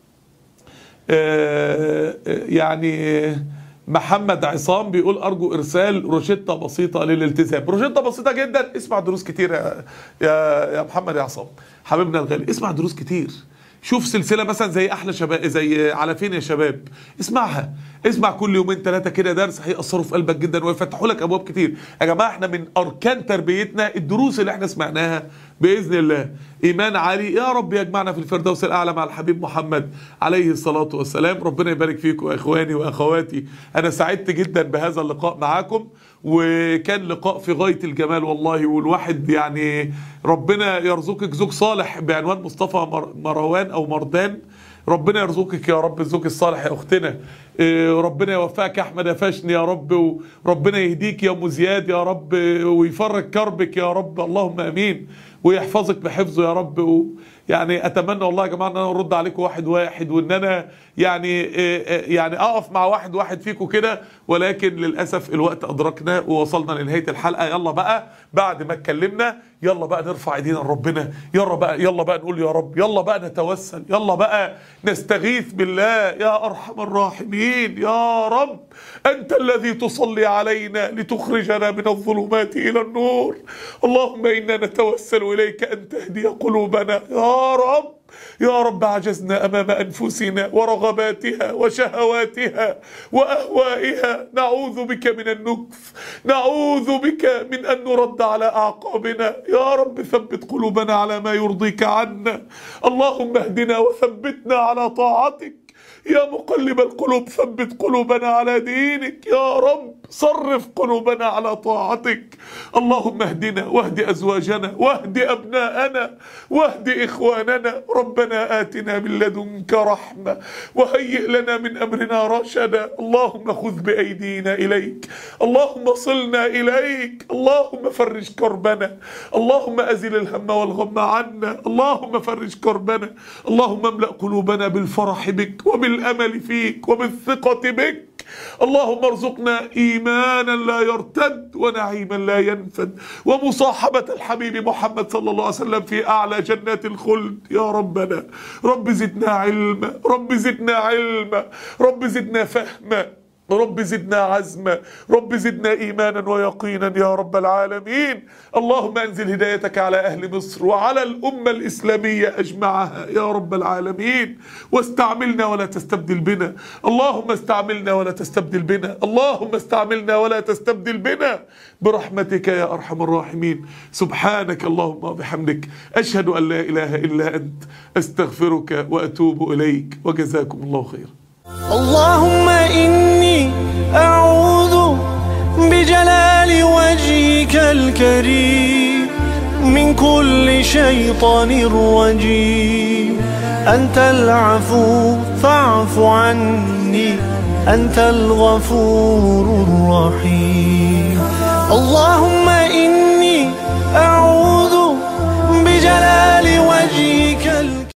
آه يعني محمد عصام بيقول ارجو ارسال روشته بسيطه للالتزام. روشته بسيطه جدا، اسمع دروس كتير يا يا, يا محمد يا عصام حبيبنا الغالي، اسمع دروس كتير. شوف سلسله مثلا زي احلى شباب، زي على فين يا شباب، اسمعها. اسمع كل يومين ثلاثه كده درس هيأثروا في قلبك جدا ويفتحوا لك ابواب كتير. يا جماعه احنا من اركان تربيتنا الدروس اللي احنا سمعناها باذن الله. ايمان عالي، يا رب يجمعنا في الفردوس الاعلى مع الحبيب محمد عليه الصلاه والسلام. ربنا يبارك فيكم يا اخواني واخواتي، انا سعدت جدا بهذا اللقاء معاكم، وكان لقاء في غايه الجمال والله. والواحد يعني ربنا يرزقك زوج صالح بعنوان مصطفى مر... مروان او مردان. ربنا يرزقك يا رب الزوج الصالح يا اختنا. ربنا يوفقك يا احمد افشني يا رب، وربنا يهديك يا ام زياد يا رب، ويفرج كربك يا رب، اللهم امين، ويحفظك بحفظه يا رب. و يعني اتمنى والله يا جماعه ان انا ارد عليكم واحد واحد، وان انا يعني يعني اقف مع واحد واحد فيكم كده، ولكن للاسف الوقت ادركنا ووصلنا لنهايه الحلقه. يلا بقى بعد ما اتكلمنا يلا بقى نرفع ايدينا لربنا، يلا بقى يلا بقى نقول يا رب، يلا بقى نتوسل، يلا بقى نستغيث بالله يا ارحم الراحمين. يا رب انت الذي تصلي علينا لتخرجنا من الظلمات الى النور، اللهم انا نتوسل اليك ان تهدي قلوبنا يا رب. يا رب عجزنا أمام أنفسنا ورغباتها وشهواتها وأهوائها، نعوذ بك من النكث، نعوذ بك من أن نرد على أعقابنا. يا رب ثبت قلوبنا على ما يرضيك عنا، اللهم اهدنا وثبتنا على طاعتك. يا مقلب القلوب ثبت قلوبنا على دينك، يا رب صرف قلوبنا على طاعتك. اللهم اهدنا واهد أزواجنا واهد أبناءنا واهد إخواننا. ربنا آتنا من لدنك رحمة وهيئ لنا من أمرنا رشدا. اللهم خذ بأيدينا إليك، اللهم صلنا إليك، اللهم فرج كربنا، اللهم أزل الهم والغم عنا، اللهم فرج كربنا، اللهم املأ قلوبنا بالفرح بك وبالأمل فيك وبالثقة بك. اللهم ارزقنا إيمانا لا يرتد ونعيما لا ينفد ومصاحبة الحبيب محمد صلى الله عليه وسلم في أعلى جنات الخلد. يا ربنا رب زدنا علما، رب زدنا علما، رب زدنا فهما، رب زدنا عزما، رب زدنا إيمانا ويقينا يا رب العالمين. اللهم أنزل هدايتك على أهل مصر وعلى الأمة الإسلامية أجمعها يا رب العالمين، واستعملنا ولا تستبدل بنا. اللهم استعملنا ولا تستبدل بنا، اللهم استعملنا ولا تستبدل بنا برحمتك يا أرحم الراحمين. سبحانك اللهم وبحمدك، أشهد أن لا إله إلا أنت، أستغفرك وأتوب إليك، وجزاكم الله خيرا. اللهم إني أعوذ بجلال وجهك الكريم من كل شيطان رجيم. أنت العفو فاعف عني، أنت الغفور الرحيم. اللهم إني أعوذ بجلال